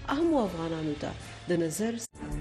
اهمو افغانانو ته د نظر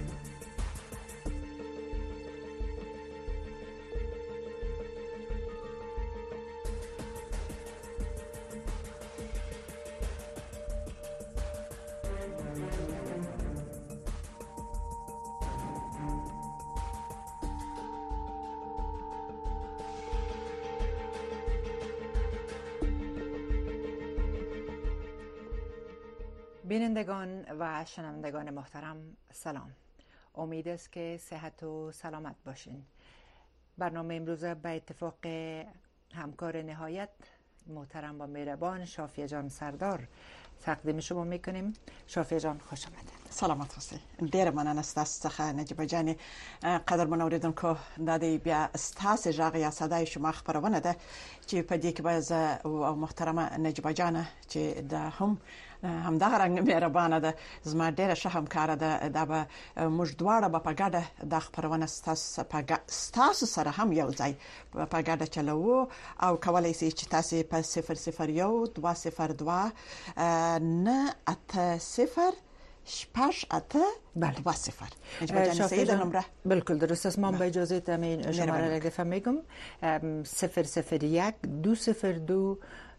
بینندگان و شنوندگان محترم سلام. امید است که صحت و سلامت باشین. برنامه امروز به اتفاق همکار نهایت محترم و مهربان شافیه جان سردار تقدیم شما میکنیم. شافیه جان خوش آمدید. سلامت اوسئ. ډیر مننه ستاسو څخه نجیبه جان. قدرمن اوریدونکو د دې بیا ستاسو ژغ یا صداي شما خبرونه ده چې په دې کې به او محترمه نجیبه جان چې د همدغه رنګ مهربانه ده زما ډیره ښه همکاره ده دا به موږ دواړه به په ګډه د خبرونه ستاسو سره هم یو ځای په ګډه چلو او کولای شئ چې تاسو په 001 202 980 شپاش اته بله 20 شافیه جان بالکل درست است. ما با اجازه همین شماره را دفعه میگم 001 202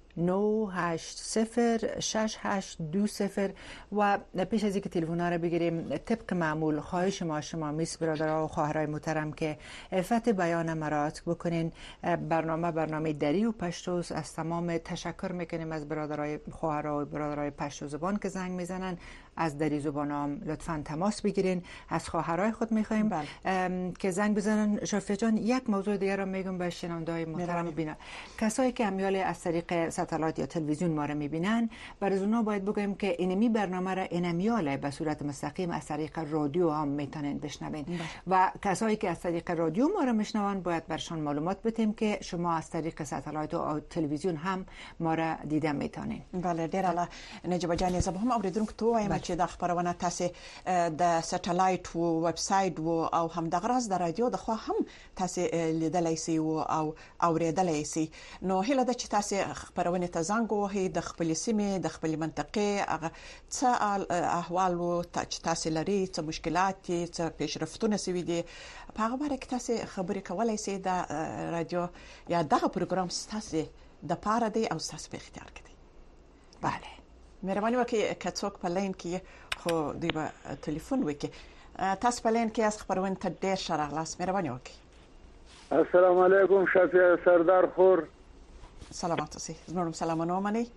9806820 و پیش از اینکه تلفن‌ها رو بگیریم طبق معمول خواهش شما میس برادرها و خواهرای محترم که عفت بیان مراتب بکنین. برنامه دری و پشتوز از تمام تشکر میکنیم از برادرای خواهرای و برادرای پشتو زبان که زنگ میزنن. از دری زبان هم لطفاً تماس بگیرین. از خواهرای خود میخوایم که زنگ بزنن. شافیه جان یک موضوع دیگر رو میگم به شنونده‌های محترم ببینن. کسایی که امیال از طریق ستالایت یا تلویزیون ما رو میبینن برای اونا باید بگم که اینمی برنامه را اینمیاله به صورت مستقیم از طریق رادیو هم میتونن بشنوین و کسایی که از طریق رادیو ما رو میشنون باید برشان معلومات بدیم که شما از طریق ستالایت و تلویزیون هم ما را دیده میتونین. بله ډیر الله نجیبه جان زه به هم اوریدونکو ته وایم چې د خبرونه تاسو د سټلایت او ویب سټ او هم د غرض د رادیو د خو هم تاسو لیدلای شئ او اوریدلای شئ. نو هله د چې تاسو خبرونه ته زنګ وهي د خپل سیمې د خپل منطقې هغه څه احوال او تاسو لري څه مشکلات څه پیشرفتونه سوي دي په هغه اړه کې تاسو خبرې کولای شئ. د رادیو یا دغه پروګرام تاسو د پاره دی او تاسو په اختیار کې دی. بله مهرباني وکړئ که څوک په لین کې خو دی به ټلیفون وکړي. تاسو په لین کې از خبرونه ته ډیر شراغلاس. مهرباني وکړئ. السلام علیکم شافیه سردار خور. سلامات اوسئ. زموږ سلامونه ومنئ.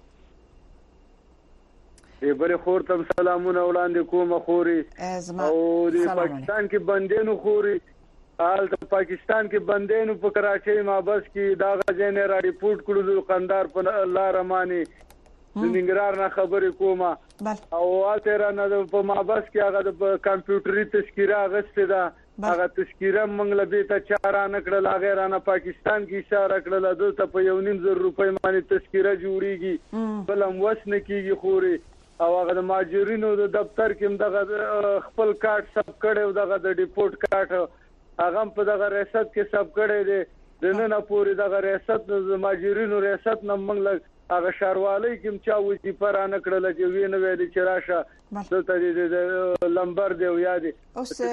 بری خور ته سلامونه وړاندې کوم خوري او د پاکستان کې بندینو خوري حال د پاکستان کې بندینو په کراچۍ مابس کې دا غځنه را ریپورت کړو د قندار په لار مانی د ننګرهار نه خبرې کومه او اته نه په مابس کې هغه د کمپیوټري تذکیره غسته ده. هغه تذکیره منګله به ته چاره نکړل هغه رانه پاکستان کې اشاره کړل دلته په 1.5 روپۍ باندې تذکیره جوړیږي بلم وسنه کیږي خوري او هغه د ماجرینو د دفتر کې دغه خپل کارت سب کړي دغه د ډیپورت کارت هغه په دغه ریاست کې سب کړي دي د نن پورې دغه ریاست د ماجرینو ریاست نه منګله هغه شاروالۍ کې چا وظیفه را نکړل چې وینه ویلي چې راشه دلته د لمبر دی او یادي اوس د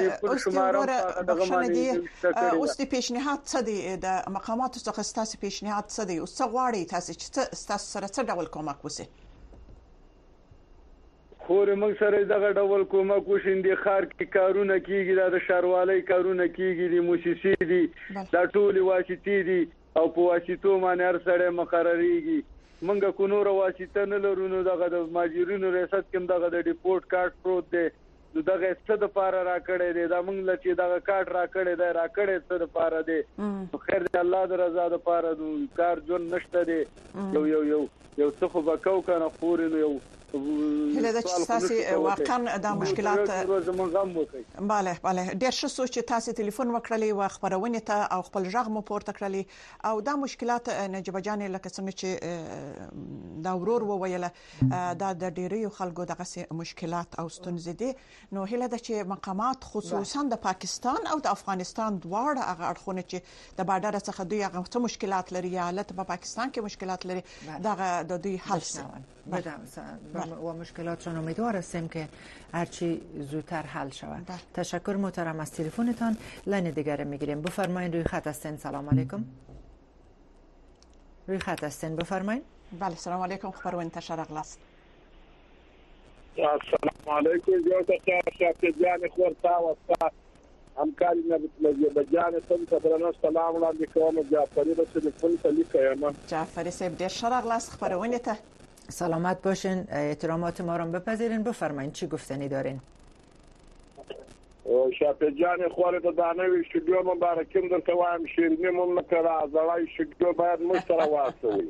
پیشنهاد څه دی د مقاماتو څخه ستاسو پیشنهاد څه دی او څه غواړي تاسو چې ستاسو سره څه ډول کومک وسی؟ خور موږ سره دغه ډول کومک وشیندې خار کې کارونه کیږي د شاروالۍ کارونه کیږي د موسسې دي دا ټول واسطې دي او په واسطو باندې هر سره مقرریږي. منګه کو نور واسطه نه لرونو دغه د ماجرینو ریاست کې دغه د ډیپورت کارت پروت دی دغه څه د پاره را کړی دی دا موږ لچې دغه کارت را کړی دی را کړی څه د پاره دی خیر دی الله د رضا د پاره د کار جون نشته دی یو څه خو وکاو کنه خوري نو یو هله د تاسو واقعا د مشکلات bale ډیر ښه سوچ چې تاسو ټلیفون وکړلی او خبرونه ته او خپل ژغ مو پورته کړلی او دا مشکلات نجیبه جان لکه څنګه چې دا ورور وویله دا د ډیریو خلکو دغه مشکلات او ستونزې دي. نو هله د چې مقامات خصوصا د پاکستان او د افغانستان دواړه هغه اړخونه چې د بارډر څخه دوی هغه څه مشکلات لري یا حالت په پاکستان کې مشکلات لري دغه د دوی حل و مشکلاتشان امیدوار هستیم که هرچی زودتر حل شود. تشکر محترم از تلفنتان. لاین دیگر میگیریم. بفرمایید روی خط هستین. سلام علیکم. روی خط هستین بفرمایید. بله سلام علیکم. خبرونه تشر اغلاس. السلام علیکم. یو ته شاکر جان خورتا وستا همکاري نه بجان سم صدرنا سلام وړاندې کوم. جعفری د تلیفون ته لیکم. جعفری صاحب ډیر ښه راغلاست خبرونه ته. سلامت باشین. احترامات ما را بپذیرین. بفرمایید چی گفتنی دارین؟ شاکر جان خورتا دانوي شډیو مبارکیم درته وایم. شیرینی مم نکړه ځوای شډیو باید مستره واسوي.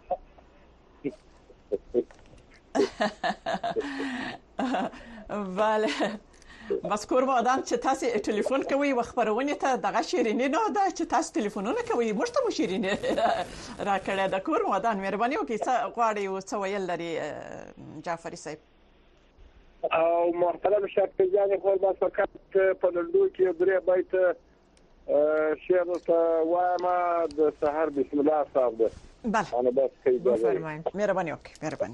بله مذکور وادان چې تاسو ټلیفون کوي و خبرونه ته دغه شیرینی نه ده چې تاسو ټلیفونونه کوي موږ ته مو شیرینی راکړه د کور وادان مهرباني وکړئ څه غواړي او څه ویل لري جعفری صاحب. او محترم شاکر جان خو با فقط په لندو کې درې بیت شعر ته وایم د سحر بسم الله صاحب ده. بله انا بس کوي بفرمایید. مهرباني وکړئ مهرباني.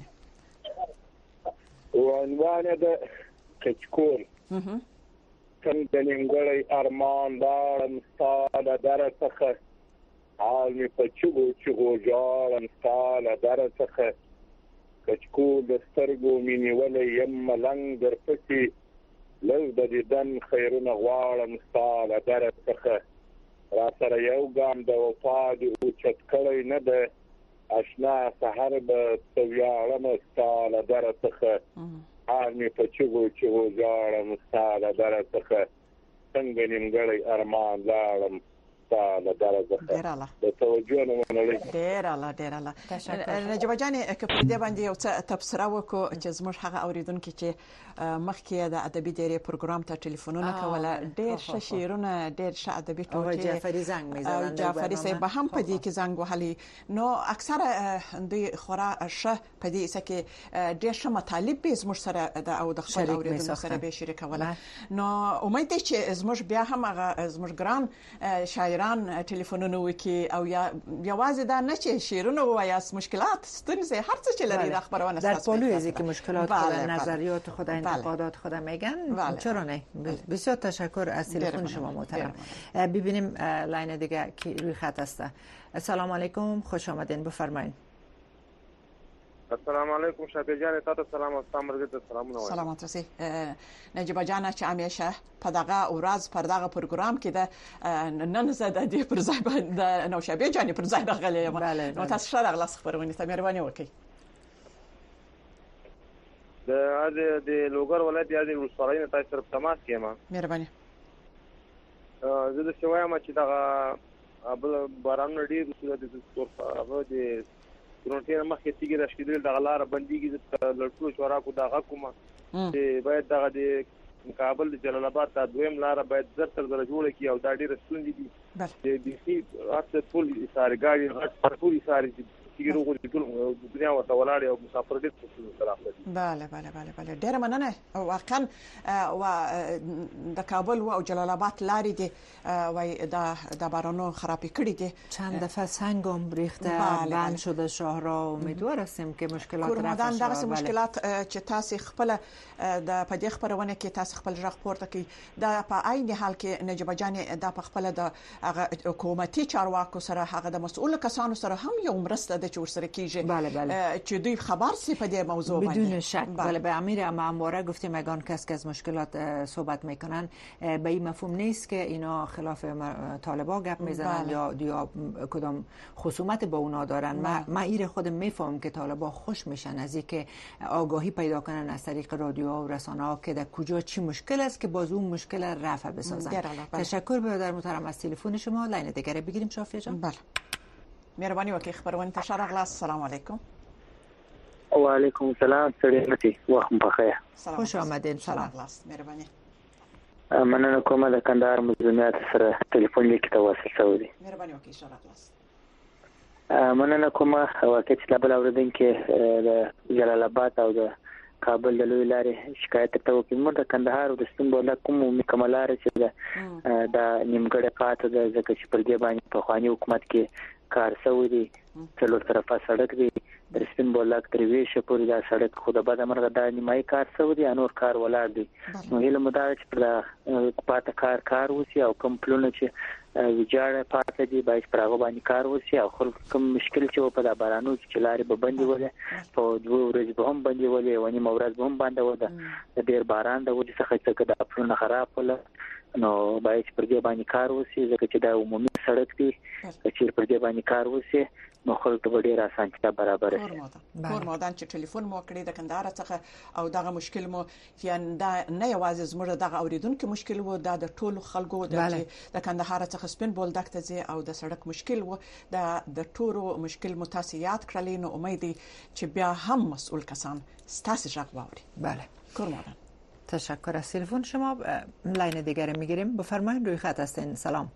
وعنوان ده کچکول څنګه نیمګړی ارمان دارم ستا له دره څخه حال مې په چغو ژاړم ستا له دره څخه کچکول د سترګو مې نیولی یم ملنګ درپسې لږ د دیدن خیرونه غواړم ستا له دره څخه راسره یو ګام د وفا دې اوچت کړی نه ده اشنا سحر به څه ویاړمه ستا له دره څخه حال مې په چغو ژاړم ستا له دره څخه څنګه نیمګړی ارمان لاړم ستا له دره څخه. د توجه نه منلې. ډېر اعلی نجیبه جانې که په دې باندې یو څه تبصره وکړو چې زموږ هغه اوریدونکو چې مخکې د ادبي ډېرې پروګرام ته ټلیفونونه کوله ډېر ښه شعرونه ډېر ښه ادبي ټوکې جعفری زنګ می‌زدن. جعفری صاحب هم په دې کې زنګ وهلی نو اکثره دوی خورا ښه په دې کې ډېر ښه مطالب به زموږ سره او د خپل اوریدونکو سره به شریکوله. نو امید دی چې زموږ بیا هم هغه زموږ ګران شاعران ټلیفونونه وکي او یا یوازې دا نه چې شعرونه وایاست مشکلات ستونزې هر څه چې لري د خبرونه در پالوی از اینکه مشکلات نظریات خود انتقادات خود میگن چرا نه. بسیار تشکر از تلفن شما محترم. ببینیم لاین دیگه کی روی خط هست. السلام علیکم خوش آمدین بفرمایید. السلام علیکم شاکر جان تاسو سلام او مرګ ته سلامونه وایم. سلامات اوسئ نجیبه جان چې همیشه په دغه ورځ پر دغه پروګرام کې د نن زده دی پر ځای باندې نوشابه جان پر ځای راغلی یم. نو تاسو ښه راغلاست خبرونه ته مهرباني وکړئ. د لوګر ولایت یادې ولسوالۍ نه تاسو سره تماس کېما. مهرباني. زه د شوایم چې دغه باران ډیر د هغه د ترونټیر مخکې تیګي راشدل د غلار بنديږي د لړکو شورا کو دغه کومه چې باید دغه د کابل د جلال آباد ته دویم لار باید زر تر زر جوړ کی او دا ډیر ستوندې دي د بي سي اته ټول اساره غاړي غټ ټول اساره چې روغ دي ټول دنیا ورته ولاړ او مسافر دي سلام. بله ډیر مننه. واقعا او د کابل او جلال آباد لارې دي وای د بارانو خرابې کړې دي. چند دفعه سنگم ریخته بند شده شاهرا. امیدوار هستیم که مشکلات رفع شود. دغه مشکلات چې تاسو خپل د پدې خبرونه کې تاسو خپل ژغ پورته کی دا په عین حال کې نجیبه جان دا په خپل د حکومتي چارواکو سره هغه د مسؤل کسانو سره هم یو مرسته د چور سره کیږي. بله چې دوی خبر سي په دې موضوع باندې. بدون شک. بله به امیر همواره گفتیم اگان کس که از مشکلات صحبت میکنن به این مفهوم نیست که اینا خلاف طالبا گپ میزنن یا کدام خصومت با اونا دارن. ما ایر خودم میفهمم که طالبا خوش میشن از اینکه آگاهی پیدا کنن از طریق رادیوها و رسانه‌ها که در کجا چی مشکل است که باز اون مشکل رفع بسازن. تشکر برادر محترم از تلفن شما. لاین دیگه بگیریم شافیه جان. بله مهرباني وکړئ خبرونه تشر اغلاس. السلام علیکم. و علیکم السلام. سلامتی وخت بخیر. خوش آمدین. سلام اغلاس. مهرباني. مننه کومه د کندهار مزمیات سره ټلیفون لیک ته وصل شوی دی. مهرباني وکړئ شر اغلاس. مننه کومه واقع چې بل اوریدونکو د جلال آباد او د کابل د لوی لارې شکایت ته وکړم. موږ د کندهار او د استانبول کوم مکملاره چې د نیمګړی پاتې د ځکه چې پر دې باندې په خواني حکومت کې کار شوی دی. څلور طرفه سړک دی در سپین بولدک تر ویشه پورې دا سړک خو د بده مرغه د نیمایي کار شوی دی نور کار ولاړ دی نو هیله مو دا چې پر پاته کار وسی او کوم پلونه چې ویجاړ پاتې دي باید پر هغه باندې کار وسی او خلک کوم مشکل چې په د بارانو چې لارې به بندي ولې په 2 ورځې به هم بندي ولې ونی مورز به هم باندې وده د ډیر باران د وجې څخه چې د پلونه خراب ول نو باید پر دې باندې کار وسی ځکه چې دا عمومي سړک دی چې پر دې باندې کار وسی نو خلک به ډیر اسانتیا برابر شي کور مودان چې ټلیفون مو کړی د کندهار څخه او دغه مشکل مو یعنی دا نه یوازې زموږ دغه اوریدونکو مشکل وو دا د ټولو خلکو د کندهار څخه سپین بولدک ته او د سړک مشکل وو د ټولو مشکل متاسیات کړلې نو امید چې بیا هم مسئول کسان ستاسو ژغ واوري بله کور مودان تشکر از تلفن شما لاین دیگر میگیریم بفرمایید روی خط هستین سلام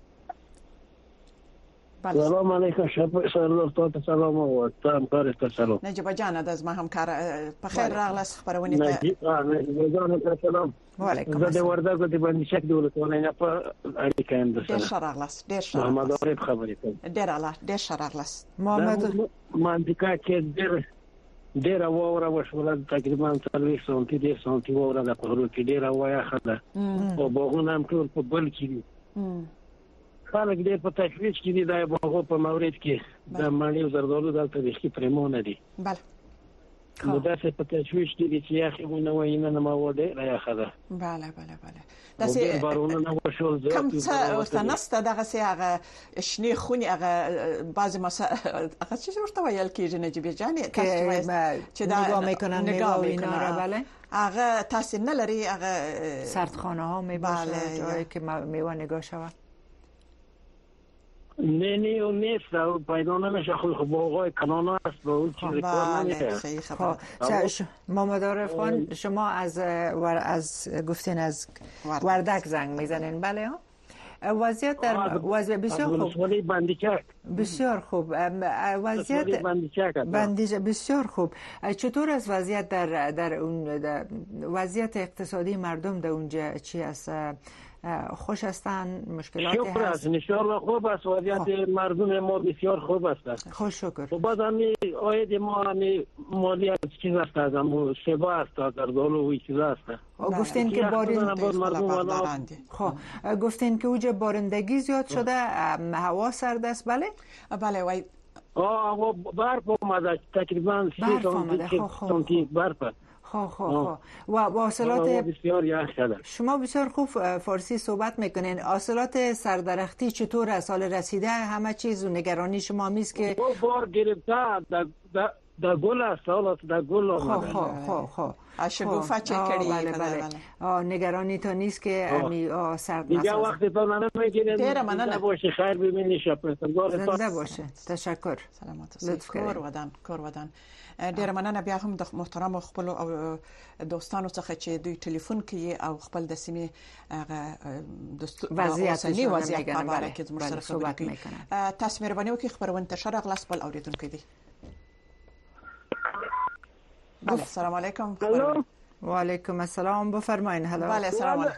سلام علیکم سردار تاسو سلام او تام کار ته سلام نجیب جان د ما همکار په خیر راغلاس خبرونه ته نجیب جان ته سلام وعلیکم زه د وردګو د باندې شک دولتونه نه په اړیکه اند ډیر شراغلاس محمد عارف خبرې کوي ډیر شراغلاس محمد منطقه کې ډیر ووره وشول تقریبا 30 سنتي د سنتي ووره د پهرو کې ډیر وایه خله او بوغونه هم ټول په بل کې دي خلک ډیر په تشویش کې دي دا بوغو په مورید کې د مالی زردالو دلته د خې پرمونه دي بله نو دا څه په تشویش کې دي چې اخی مونږ نه وینه نه ما وډه را خده بله دا څه بارونه نه وشول زه کوم څه ورته نسته دغه څه هغه شنی خونی هغه بعضی هغه چې ورته ویل کېږي نجیب جان چې دا نگاه میکنن میوه و اینا را بله هغه تاسو نه لري هغه سردخانه ها میباشه جایی که میوه نگاه شود نه اون نیست پیدا نمیشه خب باغای کنانا است با اون چیزی کار نمیشه محمد عارف خان شما از گفتین از وردک زنگ میزنین بله ها وضعیت در وضع بسیار خوب بسیار خوب وضعیت بندیجه بسیار خوب چطور از وضعیت در اون وضعیت اقتصادی مردم در اونجا چی است خوش هستند مشکلاتی هست شکر است انشالله خوب است وضعیت مردم ما بسیار خوب است خوش شکر و بعد همی آید ما همی مالی چیز است از هم سبا است در دولو و چیز است گفتین که گفتین که اوجه بارندگی زیاد شده هوا سرد است بله بله وای هوا برف اومده تقریبا 30 سانتی برف و حاصلات بسیار یخ شده. شما بسیار خوب فارسی صحبت میکنین. حاصلات سردرختی چطور از سال رسیده؟ همه چیز و نگرانی شما میست که بار گرفته در گل است حالات در گل آمده. شگوفه چه کردی؟ بله. نگرانی تا نیست که سرد نسازه. دیگه وقتی تا نمیگیرین زنده باشه خیر ببینی شب زنده باشه. تشکر. سلامت کور ودان ډیر مننه بیا هم د محترم خپل او دوستانو څخه چې دوی ټلیفون کوي او خپل د سیمې وضعیت په اړه کې زموږ سره خبرې کوي. تاسو مهرباني وکړئ خبرونه تشر اغلاس بل اوریدونکو دي. بله سلام علیکم. و علیکم السلام بفرمایید. هلا. بله سلام علیکم.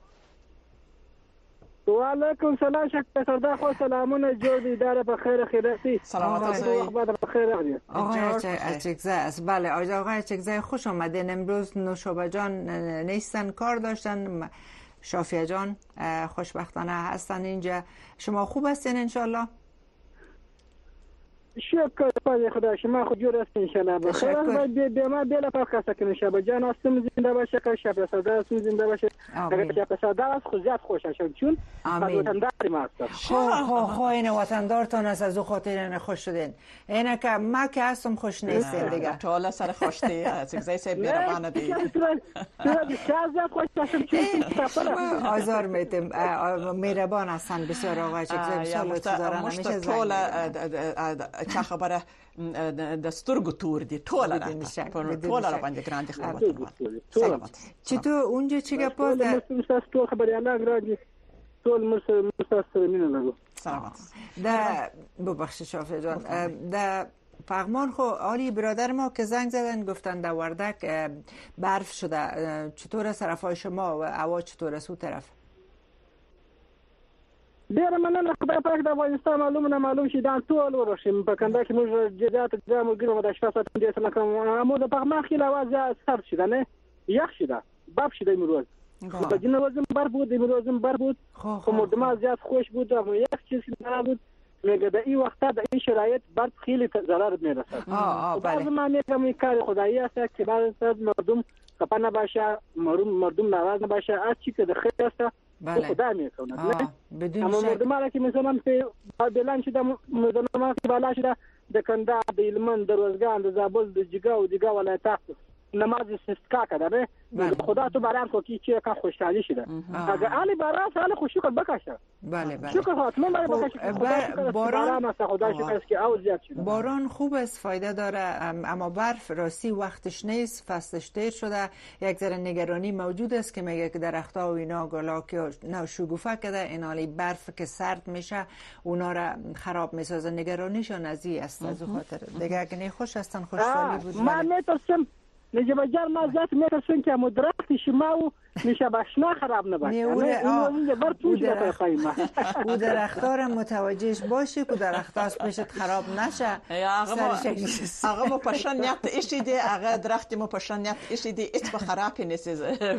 وعلیکم سلام شکر سردار خو سلامونه جوړ دي اداره په خیر خیراتی سلامات اوسئ په خیر راځي آقای اچکزه بله آقای اچکزه خوش آمدین. امروز نوشابه جان نیستن کار داشتن شافیه جان خوشبختانه هستن اینجا. شما خوب هستین ان شاء الله؟ شکر پای خدا شما خود جور است ان شاء الله بخیر. به ما دل پاک کنه شب جان استم زنده باشه که شب صدا است زنده باشه اگر شب صدا است خود زیاد خوش شد چون وطندار ما است. خو این وطندارتون از او خاطر خوش شدین. اینا که ما که هستم خوش نیستم دیگه. ټول سره خوش دي اڅکزای سه بیربانه دي. زیاد خوش شدم آزار میتم مهربان هستن بسیار آقای اچکزای بسیار لطف دارن همیشه ټول چا خبره د سترګو تور دي ټول را باندې ګران دي خبره. چطور اونجا چیگه پاس ټول خبره الله راځي ټول مستاسره مینه لګو. سلامت. ده ببخشید شافعی جان ده فغمان خو آلی برادر ما که زنگ زدن گفتن در وردک برف شده. چطور از طرفای شما و هوا چطور از اون طرف؟ ډیر مننه خدای پاک د افغانستان معلوم شي دا ټول ورشم په کنده کې موږ جزات ګرام ګرام د شفاعت دې سره کوم مو د پغما خل आवाज سر شي نه یخ شي دا باب شي د امروز په دین روزم بر بود امروزم بر بود خو مردما زیاد خوش بود و یک چیز نه بود میگه در این وقتا در این شرایط برد خیلی ضرر میرسد بعضی معنی کمی کار خدایی است که بعضی از مردم خفه نباشه مردم ناراض نباشه از چی که خیر است خدا میکنه اما مردم را که مثلا په بلان شده مردم که بالا شده د کنده د علمن د روزګان د زابل د جګا ولایت نماز استسقا کده خدا تو باران کو کی چه کا خوشحالی شده اگه علی باران سال خوشی کن بکشه بله شکر حتما برای بکشه باران است خدا شکر است که او زیاد شده باران خوب است فایده داره اما برف راستی وقتش نیست فصلش دیر شده یک ذره نگرانی موجود است که میگه که درخت‌ها و اینا گلا که نو شکوفه کده این حالی برف که سرد میشه اونا را خراب میسازه نگرانیشون از این است از خاطر دیگه اگه نه خوش هستن خوشحالی بود من نترسم نجیب جان ما ذات میترسم که مدرخت شما و میشه باشنا خراب نباشه نه بر توش در قیمه او درخت‌ها را متوجهش باشه که درخت‌ها پیشت خراب نشه هغه مو پشنیت اشیده هغه درخت مو پشنیت اشیده هیڅ به خراب نشي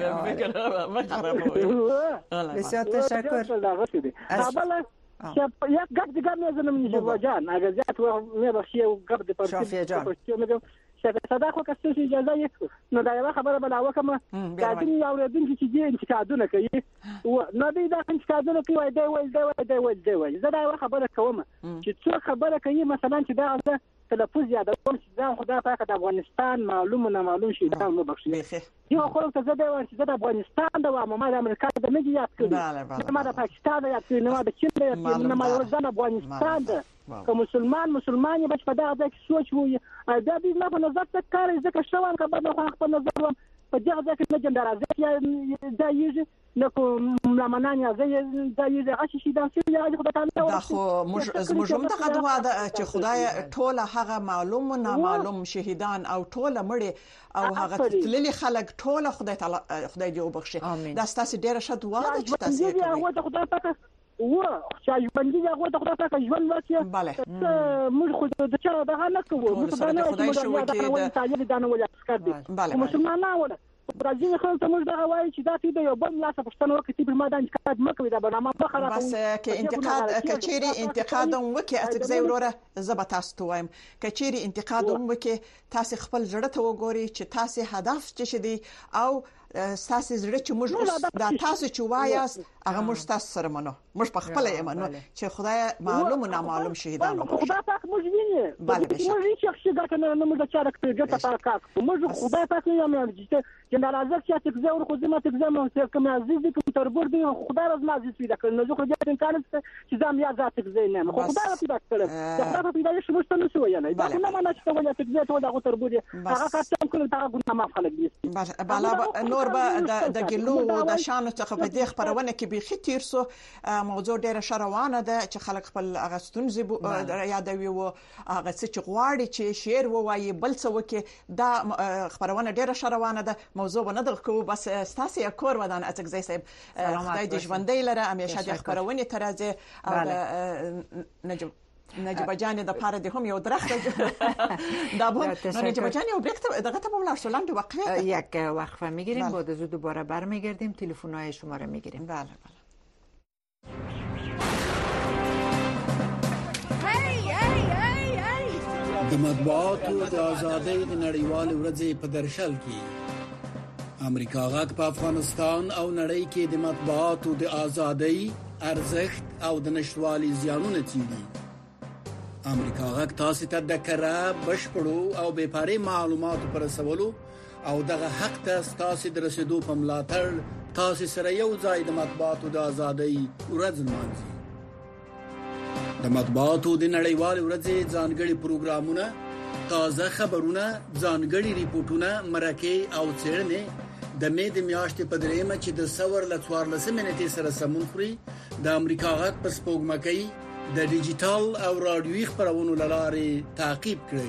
فکر ما خرابوي بسیار تشکر اولا یک گپ دیگه میزنم نجیب جان اگر زیاد میبخشی و گپ دی شافیه جان صدا خو که څه اجازه یک نو دا یو خبره بلاوه کوم کاټین یو ردون چې دې انتقادونه کوي نو دې دا انتقادونه کوي دی وای زه دا یو خبره کوم چې څو خبره کوي مثلا چې دا تلفظ یادوم چې دا خدای پاک د افغانستان معلوم شي دا نو بخښي یو خو ته زه دا وایم چې د افغانستان د ما د امریکا د نه یاد کړی ما د پاکستان یاد کړی نو د چین یاد کړی نو ما د افغانستان د که مسلمان بچ په دغه ځای کې سوچ وي دا دې نه په نظر ته کار ځکه شوان که بد خو خپل نظر وم په دغه ځای کې نه جندرازه دا یږي نو ملامنان یا دا یږي هغه شي دا چې خدای تعالی دا خو موږ هم دغه دعا ده چې خدای ټول هغه معلوم و نامعلوم شهیدان او ټول مړي او هغه تللي خلک ټول خدای تعالی خدای دې وبخښي دا ستاسو ډیره ښه دعا ده چې تاسو یې کوئ و چې ژوندۍ هغه د خدای پاک ژوند ورکړي موږ خو د چا دغه نه کوو موږ د خدای شو کې د تعالی دانه ولا اسکر دي مسلمانانه ولا راځي خو ته موږ دغه وایي چې دا دې یو بل لاسه پښتنه وکړي په ما د انتقاد مکوي دا برنامه په خراب بس کې انتقاد کچيري انتقاد وکي اتګزي وروره زبر تاسو ته وایم کچيري انتقاد وکي تاسو خپل زړه ته وګوري چې تاسو هدف څه شدي او تاسو زړه چې موږ دا تاسو چې وایاست هغه موږ تاسو سره منو موږ په خپل یې منو چې خدای معلوم و نامعلوم شهیدان خدای پاک موږ ویني موږ هیڅ شي دا کنه نه موږ چا راکړي ګټه پاک موږ خدای پاک یې یم چې جنرالزه چې تکزه ور خو زما تکزه مو چې کوم عزیز دي کوم تربور دي خدای راز عزیز پیدا کړ نو زه خو دې امکان چې زم یا ذات تکزه نه خو خدای پیدا کړ دا په پیدا شي مشته نو شو یعنی دا نه ما چې ولا تکزه ته دا تربور هغه کاټم کړ دا ګونه ما خلک دي بالا نور به د ګلو د شانو څخه په دې خبرونه کې به تیر سو موضوع ډیره شروانه ده چې خلک خپل اغستون زیبو یادوي او هغه څه چې غواړي چې شعر ووایي بل څه وکي دا خبرونه ډیره شروانه ده موضوع نه دغه بس ستاسو یو کور ودان اتګزي صاحب خدای دې ژوندۍ لره همیشه د خبرونه ترازه او نجیب جان د پاره د هم یو درخت دا بود نجیب جان یو بریک دغه ته بولا شولند وقفه یک وقفه میگیریم بعد از دوباره برمیگردیم تلفن‌های شما رو میگیریم بله د مطبوعاتو د ازادۍ د نړیوال ورځې په درشل کې امریکا غاک په افغانستان او نړۍ کې د مطبوعاتو د ازادۍ ارزښت او د نشوالي زیانونه څیړي امریکا غاک تاسو ته د کره بشپړو او بې پارې معلوماتو پر رسولو او دغه حق ته تاسو د رسیدو په ملاتړ تاسو سره یو ځای د مطبوعاتو د ازادۍ ورځ نمانځي د مطبوعاتو د نړیوال ورځې ځانګړي پروګرامونه تازه خبرونه ځانګړي ریپورتونه مرکه او څېړنې د مې د میاشتې په دریمه چې د ثور ل 14 منټې سره سمون خوري د امریکا غاک په سپوږمکۍ د ډیجیټل او رادیوي خبرونو لارې تعقیب کړئ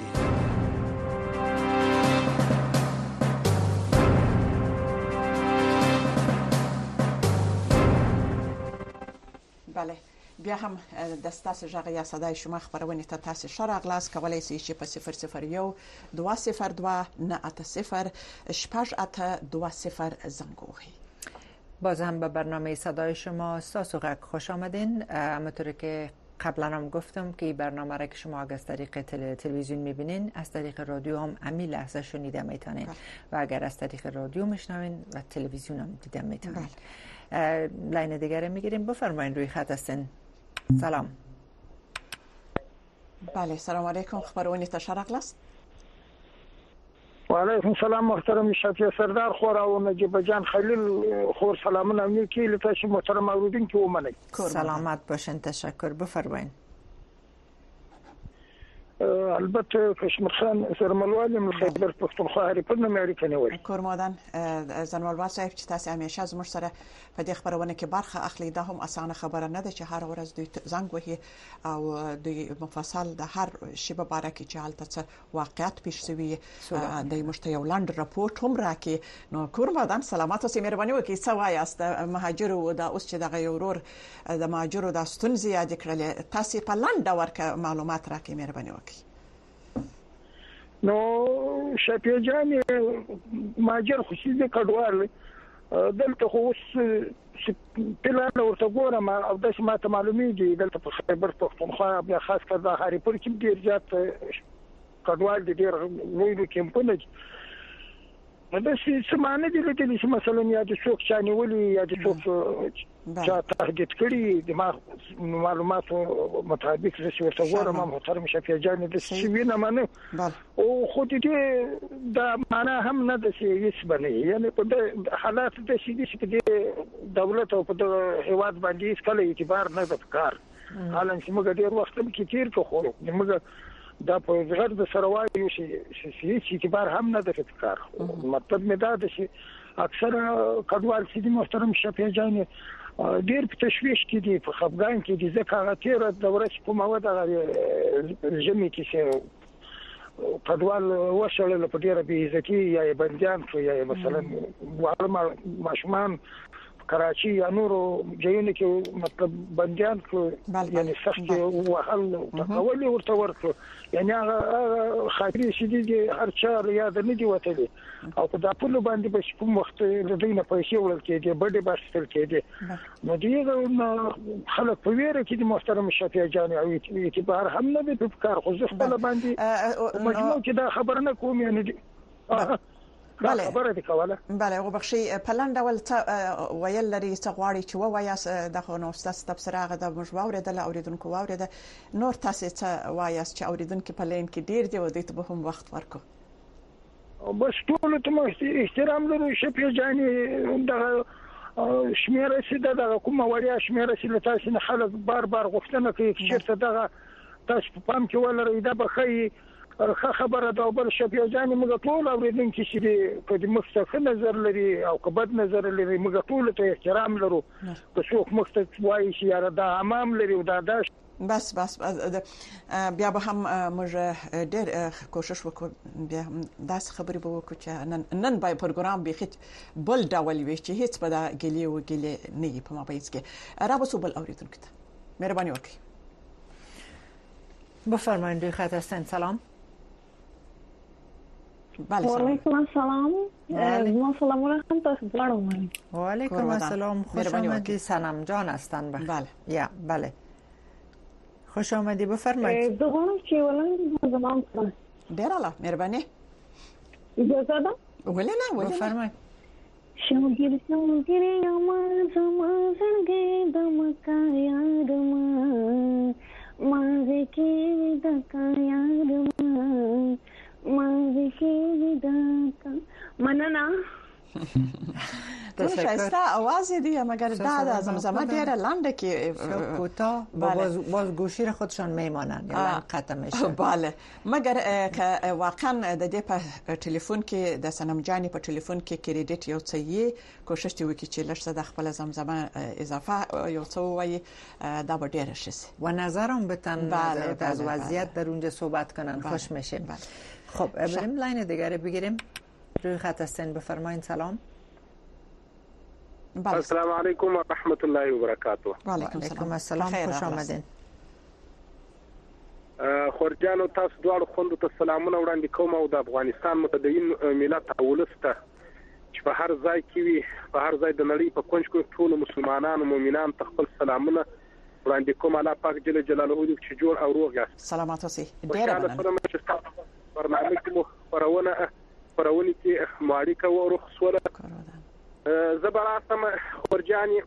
بله بیا هم د تاسو ژغ یا صداي شما خبرونه ته تاسو شرع غلاس کولای شئ چې په 001 202 980 882 زنگ وهی. باز هم به برنامه صدای شما ساسوغک خوش آمدین. همونطور که قبلا هم گفتم که این برنامه را که شما از طریق تلویزیون میبینین از طریق رادیو هم امی لحظه شنیده میتونین و اگر از طریق رادیو میشنوین و تلویزیون هم دیده میتونین. لاین دیگر میگیریم. بفرمایین روی خط هستین. سلام. بله سلام علیکم. خبرونه تا شرق است. و علیکم سلام محترم شفیع سردار خور او نجیب جان خلیل خور سلامونه میکی لتاش محترم اوریدین که اومنی. سلامت باشین. تشکر. بفرمایین. البته کشمیر خان زرملوالی من خیبر پختونخوا هریپور امریکا نیول کورمادان زرملوا صاحب چې تاسو همیشه زموږ سره په دې خبرونه کې برخه اخلي دا هم اسانه خبره نه ده چې هر ورځ دوی زنګ وهي او دوی مفصل د هر شی په اړه کې چې حالت واقعیت پیښ شوی د مشته یو لاند راپورټ هم راکې. نو کورمادان سلامات اوسئ. مهرباني وکړئ څه وایاست مهاجرو دا اوس چې دغه یو ورور د مهاجرو د ستونزې یاد کړل تاسو په لاند ورکه معلومات راکې مهرباني وکړئ. نو شفیع جان ماجر خصوصي کډوال دلته خو پلان ورته ګورم او د سمات معلومیږي دلته په خیبر پختونخوا بیا خاص کر د هریپور کې ډیر زیات کډوال د ډیر لوی کمپونه دا سمانه دي چې مثلا یا د څوک چاني ولي یا د څوک چې تهدید کړي د معلومات مطابق چې ورته ګورم محترم شفیع جان د سوینه منه او خو دې دا معنا هم نه د هیڅ باندې یعنی په حالات د شي چې دولت او په هیواد باندې کله اعتبار نه د کار حالان چې موږ ډیر وخت کې تیر کوو موږ دا په غیر د سروایو شي اعتبار هم نه د کار مطلب مې دا د شي اکثر کډوال چې محترم شفیع جان ډیر په تشویش کې دي په خفګان کې دي ځکه هغه تیر دوره چې کومه وده جمعي کې چې کډوال وشړل په ډیره بې عزتي یا بنديان یا مثلا ماشومان کراچي یا نورو ځایونو کې مطلب بنديان یعنی سخت وهل تقول ورته ورته یعنی هغه خاطري شديد هر چا یاد نه دی وته او په داپلو باندې به کوم وخت د دینه پیسې ورل کېږي بډې باشتل کېږي نو دیغه خلک په ویره کې د محترم شفیع جان او اعتبار هم نه به په کار خو ځخله باندې مجموع کې دا خبر نه کوم یعنی بله خبره دي کوله. بله وبخشي په لاند ول ویل لري څه غواړي چې وایاس د خو نو ستاسو تفسیر هغه د مشواوره د اوریدونکو واوره نور تاسو څه وایاس چې اوریدونکو په لین کې ډیر دی او د ته هم وخت ورکو. بس ټول ته احترام لرو شفیع جان د شمیره سیده د کومه وړیا شمیره سیده تاسو نه خلک بار غوښتنه کوي چې چیرته دغه تاسو په پام کې ولرئ دا به خی خبره دا بل شفیع جان موږ ټول اوریدونکو چې په دې مخته نظر لري او کبد نظر لري موږ ټول ته احترام لرو که څوک مخته وایي چې یاره دا امام لري او دا بس بیا به هم موږ ډېر کوشش وکړو بیا داس خبرې به وکړو چې نن به پروګرام به هیڅ بل ډول وي چې هیڅ په دا ګلې او ګلې نه یې په مابینځ کې را وسو بل اوریدونکو ته مهرباني وکړئ. بفرمایید روی خط هستین. سلام. بله وعلیکم السلام. ما سلام علیکم تاسو دواړو. وعلیکم السلام. خوش آمدید. سنم جان هستن. بله یا بله خوش آمدید. بفرمایید. دوام چې ولن زمان سره ډیر الله مهرباني اجازه ده ولنه بفرمایید. شوګری یما زما څنګه د مکا یاد ما کې د کا یاد ما کې د کا مننه شایسته आवाज دی مگر دا زمزمه ډیره لاندې کې کوتاه باز گوشی را خودشان میمانند یا قطع میشه. بله مگر که واقعا د دې په ټلیفون کې د سنم جانی په ټلیفون کې کریډیټ یو څه یې کوشش دی وکړي چې لږ څه د خپل زمزمه اضافه یو څه وایي دا به ډیره شي و نظرم بتن از وضعیت در اونجا صحبت کنن خوش میشه. خب بریم لاین دیگه بگیریم. روی خط هستین. بفرمایید. سلام. السلام علیکم ورحمت الله وبرکاته. وعلیکم السلام، خوش آمدین. خورجانو تاسو دواړو خوندو ته سلامونه وړاندې کوم او د افغانستان متدین ملت او ولسته چې په هر ځای کې وي، په هر ځای د نړۍ په کونج کې ټول مسلمانانو مؤمنان خپل سلامونه وړاندې کوم. الله پاک جل جلاله دې چې جوړ او روغ یاست. سلامات اوسئ. ډیر مننه. برنامه کې خبرونه کې معرفي او رخصوله زبراتم خورجاني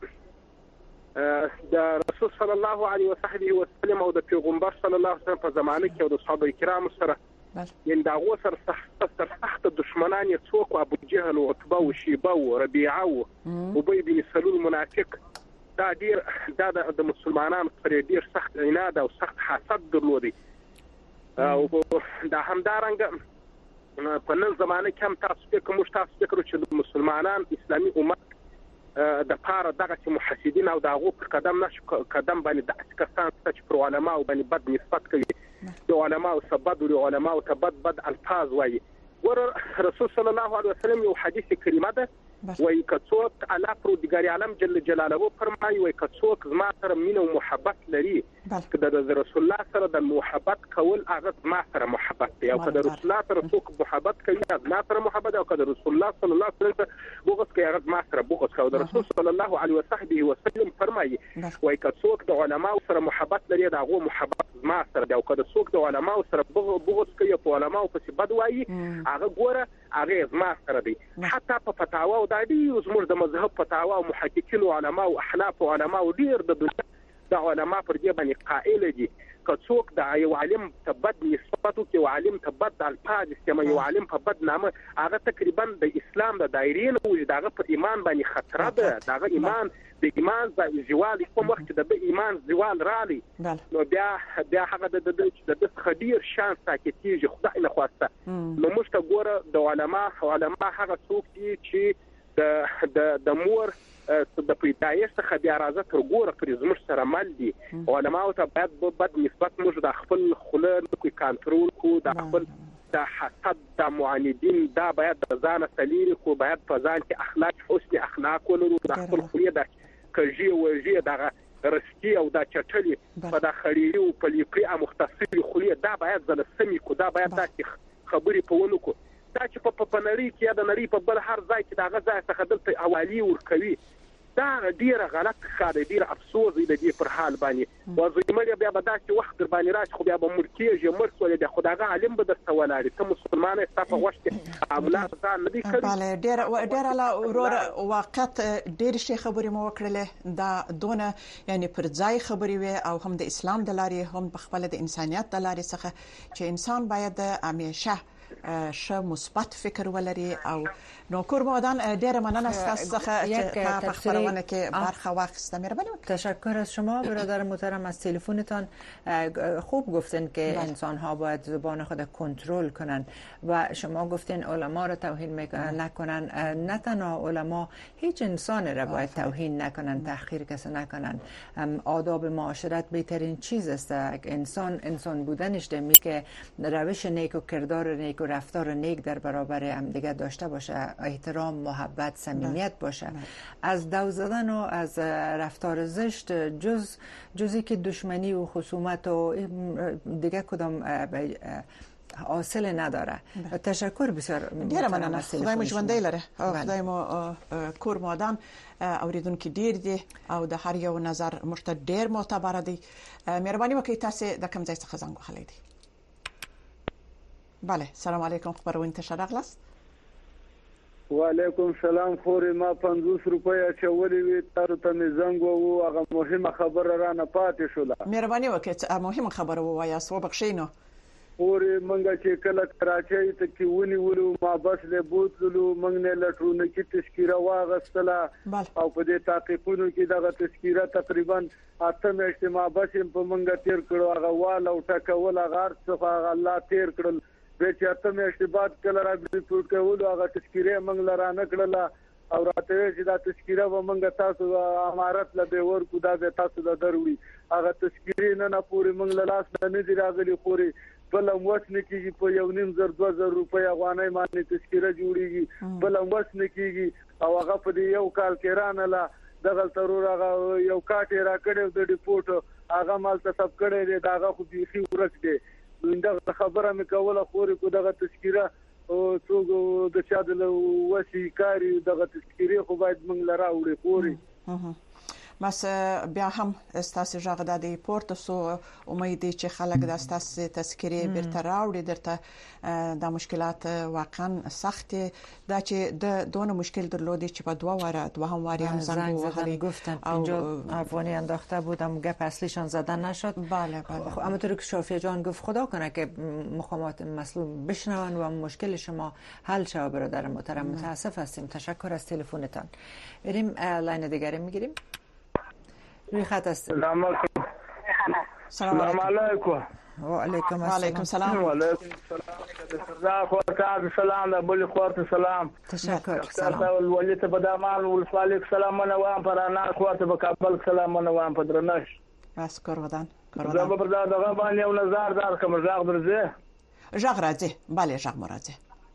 د رسول صلی الله علیه وسلم او د پیغمبر صلی الله علیه وسلم په زمانه کې او د صحابه کرامو سره یند هغه سره سخت دشمنان یې څوک ابو جهل او عتبه او شیبه او ربيعه او ابي بن سلول منافق دا ډیر د مسلمانانو پر ډیر سخت عناد او سخت حسد درلودي او دا همدارنګ په نن زمانه کې هم تاسو فکر چې مسلمانان اسلامي امت د پاره دغه محسدین او دغه پر قدم باندې د اسکستان چې پر علماء باندې بد نسبت کوي، د علماء سبد او علماء تبد الفاظ وایي. ور رسول صلی الله علیه وسلم یو حدیث کریمه ده وایي کڅوک الله پروردګار عالم جل جلاله فرمایي وایي کڅوک زما سره مینه او محبت لري که د رسول الله سره د محبت کول هغه ما سره محبت دی، او که د رسول الله سره څوک محبت کوي هغه ما سره محبت دی، او که د رسول الله صلی الله علیه وسلم بغض کوي هغه ما سره بغض کوي. د رسول صلی الله علیه وسلم فرمایي وایي کڅوک د علماء سره محبت لري دغه محبت ما سره دی، او که څوک د علماء سره بغض کوي په علماء په بد وایي هغه ګوره هغه ما سره دی. حتی په فتاوا او د دې زموږ د مذهب فتاوا او محققین او علما او احناف او علما او ډیر د دنیا د علما پر دې باندې قائل دي که څوک د یو عالم ته بد نسبت کوي او عالم ته بد الفاظ استعمال یو عالم په بد نامه هغه تقریبا د اسلام د دایرې نه وي، دغه په ایمان باندې خطر ده، دغه ایمان د ایمان د زوال کوم وخت د ایمان زوال رالی نو بیا هغه د خدیر شان ساکتیږي خدای نه خواسته. نو موږ ته ګوره د علما هغه څوک دي چې د مور د پیدایش څخه بیا راځه تر ګوره پرې زموږ سره مل دي. علماو ته باید بد نسبت موږ د خپل خوله نکوي کنټرول کو، د خپل د حسد د معاندین دا باید د ځان سلیری کو، باید په ځان کې اخلاق حسن اخلاق ولرو، د خپل خوله د کجی وجی دغه رسکی او د چټلی په د خړیری او په لیکي مختصری خوله دا باید زله سمي کو، دا باید د خبرې په ونو کو، دا چې په نړۍ کې د نړۍ په بل هر ځای کې دغه ځای څخه دلته حوالی ورکوي دا ډیره غلط ښکاري، ډیره افسوس دی د دې پر حال باندې. وازمړی بیا به داسې وخت در باندې راشي خو بیا به مړ کېږي، مړ شولې د خدای عالم به درته ولاړي، ته مسلمان یې تاسو غوښتي عمله ځان نه دی کړی. بله ډیره لا ورور واقعیت ډیر شي خبرې مو وکړلې دا دونه یعنی پر ځای خبرې وي او هم د اسلام د لارې هم په خپل د انسانيت د لارې څخه چې انسان باید همیشه شه مثبت فکر ولري. او نو کورمادان ډیر مننه ستاسو څخه په خبرونه کې برخه واخیسته. مهرباني وکړئ. تشکر از شما برادر محترم از تلفنتان. خوب گفتین که انسان ها باید زبان خود کنترل کنن و شما گفتین علما را توهین نکنن. نه تنها علما، هیچ انسان را باید توهین نکنن، تحقیر کسی نکنن. آداب معاشرت بهترین چیز است. انسان بودنش دمی که روش نیک و کردار نیک و رفتار نیک در برابر هم دیگه داشته باشه، احترام، محبت، صمیمیت باشه. از دو زدن و از رفتار زشت جزی که دشمنی و خصومت و دیگه کدام حاصل نداره. تشکر بسیار. ډیر مننه. خدای مو ژوندی لره. خدای مو کورمادان اوریدونکو ډیر دي او د هر یو نظر مشته ډیر معتبر دي. مهرباني وکړئ تاسو د کوم ځای څخه زنګ وهلی دي. بله سلام علیکم، خبرونه ته شراغلاست. وعلیکم السلام. خوري ما 50 روپیا چولې وی تر ته زنګ وو، هغه مهمه خبره را نه پاتې شوله. مهرباني وکړئ مهمه خبره ووایاست وبخښئ. پورې منګه چې کله کراچۍ ته کې ونیولو ما بس له بوتلو منګ نه لټرونه کې تشکیره واغستله او په دې تعقیبونو کې دغه تشکیره تقریبا 8 میاشتې ما بس په منګه تیر کړو، هغه وال او ټکول غار څخه الله تیر کړل. به چې 8 میاشتې بعد کله را ریپورت کولو هغه تشکیره منګ لرانه کړله او راته چې دا تشکیره و منګه تاسو امارت له به ورکو دا به تاسو د دروي هغه تشکیره نه پوری منګ لاس نه دی راغلی. خوري بل وس نه کیږي په 1.5-2,000 روپۍ افغانۍ باندې تذکره جوړیږي بل وس نه کیږي او هغه په یو کال کې رانه دغه ترور هغه یو کاټ را کړو د ډیپورټ هغه مال ته سب کړی دی داغه خو بيخي ورک دی نو دا خبره مې کوله خوري کو دغه تذکره او څوک د چا د وسی کاری دغه تذکره خو باید موږ لرا وړي خوري بس بیا هم استاسو ژغه د پورت سو امید چې خلک د استاسو تذکره بیرته راوړي درته د مشکلات واقعا سخت دا چې د دونه مشکل درلودي چې په دوهم واره هم زنگ وهلی گفتن اینجا افغانی انداخته بودم گپ اصلیشان زدن نشد. بله همونطور که شافیه جان گفت خدا کنه که مقامات مسئول بشنون و مشکل شما حل شود. برادر محترم متاسف هستیم. تشکر از تلفنتان. بریم لاین دیگری میگیریم. روی خط است. سلام علیکم. سلام علیکم. و علیکم السلام. و علیکم السلام. سلام د بل خورت سلام. تشکر. سلام. ولې ته بدامان ولسوالیک سلام نوام پرانا خورت په کابل سلام نوام په درنښ. بس کورودان. زه به دغه باندې یو نظر دار کوم ژغ درځه. ژغ راځي. bale ژغ مراد.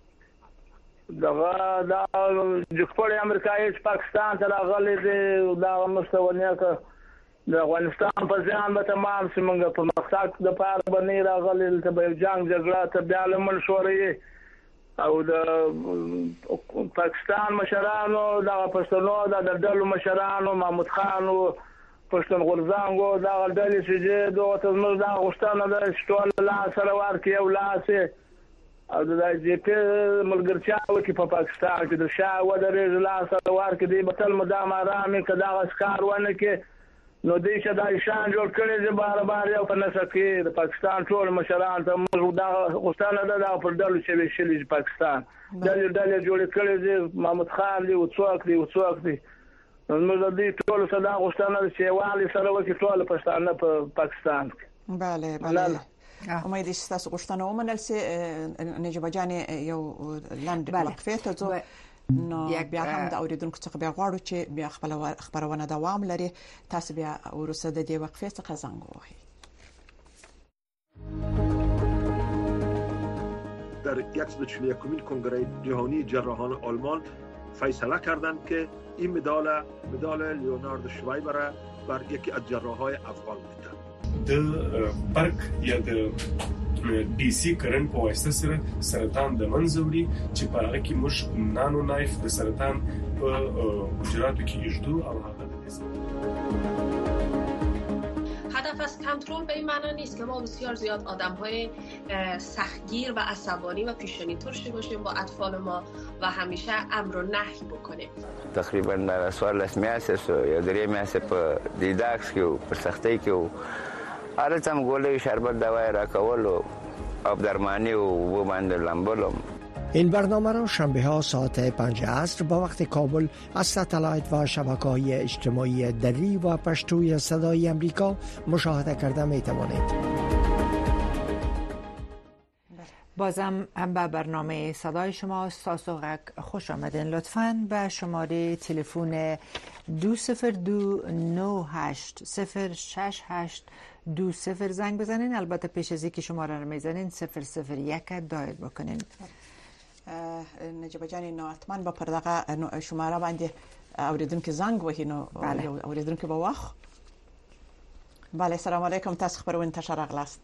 دغه د جګپړې امریکایي پاکستان ته راغلي دي دا مستونیه که د افغانستان په ځان به تمام سیمه په مقصد د پار باندې راغلي ته به جنگ جګړه ته بیا لمن شوري او د پاکستان مشرانو د پښتنو د ډلو مشرانو محمود خان او پښتون غورځنګو د ډلې چې دوه تاسو دا غوښتنه ده چې ټول لا سره ورکړي او لاسه او د جی پی ملګرتیا وکي په پاکستان کې د شاه و د رضا سره ورکړي دی بتل مدام آرامي کدا اسکار ونه کې نو دې چې دا شان جوړ کړي چې بار یو په نسکه د پاکستان ټول مشران ته موږ دا غوښتنه ده په ډول چې شلې پاکستان ډلې جوړ کړي چې محمود خان دی او څوک دی نو دې ټول صدا غوښتنه چې والي سره وکي ټول پښتانه په پاکستان کې. bale امید چې تاسو غوښتنه ومنل سي نجيبه جان یو لاند وقفه ته ځو نو بیا هم د اوریدونکو څخه بیا غواړو چې بیا خپل خبرونه دوام لري تاسو بیا ورسره د دې وقفه څخه زنګ ووهئ. در 141 کنگره جهانی جراحان آلمان فیصله کردند که این مدال لیونارد شوایبر بر یکی از جراحای افغان میدن. د برق یا د ډي سي کرنټ په واسطه سره سرطان د منځوري چې په هغه کې موږ نانو نایف د سرطان په حجراتو کې ایجدو او هغه هدف از کنترل به این معنی نیست که ما بسیار زیاد آدم‌های سختگیر و عصبانی و پیشانی ترشی باشیم با اطفال ما و همیشه امر و نهی بکنیم. تقریبا در 12 میاسه یا 3 میاسه په دیداکس کې په سختۍ کې هرڅم ګولې شربت دوای راکول او آب درمانی و باندې لامبلم. این برنامه را شنبه ها ساعت 5 عصر با وقت کابل از ستلایت و شبکه‌های اجتماعی دری و پشتوی صدای امریکا مشاهده کرده می توانید. بازم به برنامه صدای شما ساسوغک خوش آمدین. لطفاً به شماره تلفن 202980680 زنگ بزنین. البته پیش از اینکه شماره رو میزنین 001 دایل بکنین. نجيبه جان نو اتمن با پردغه شماره باندې اوریدونکو زنګ وهي نو اوریدونکو به واخ. bale السلام علیکم تاسو خبرونه تشر اغلاست.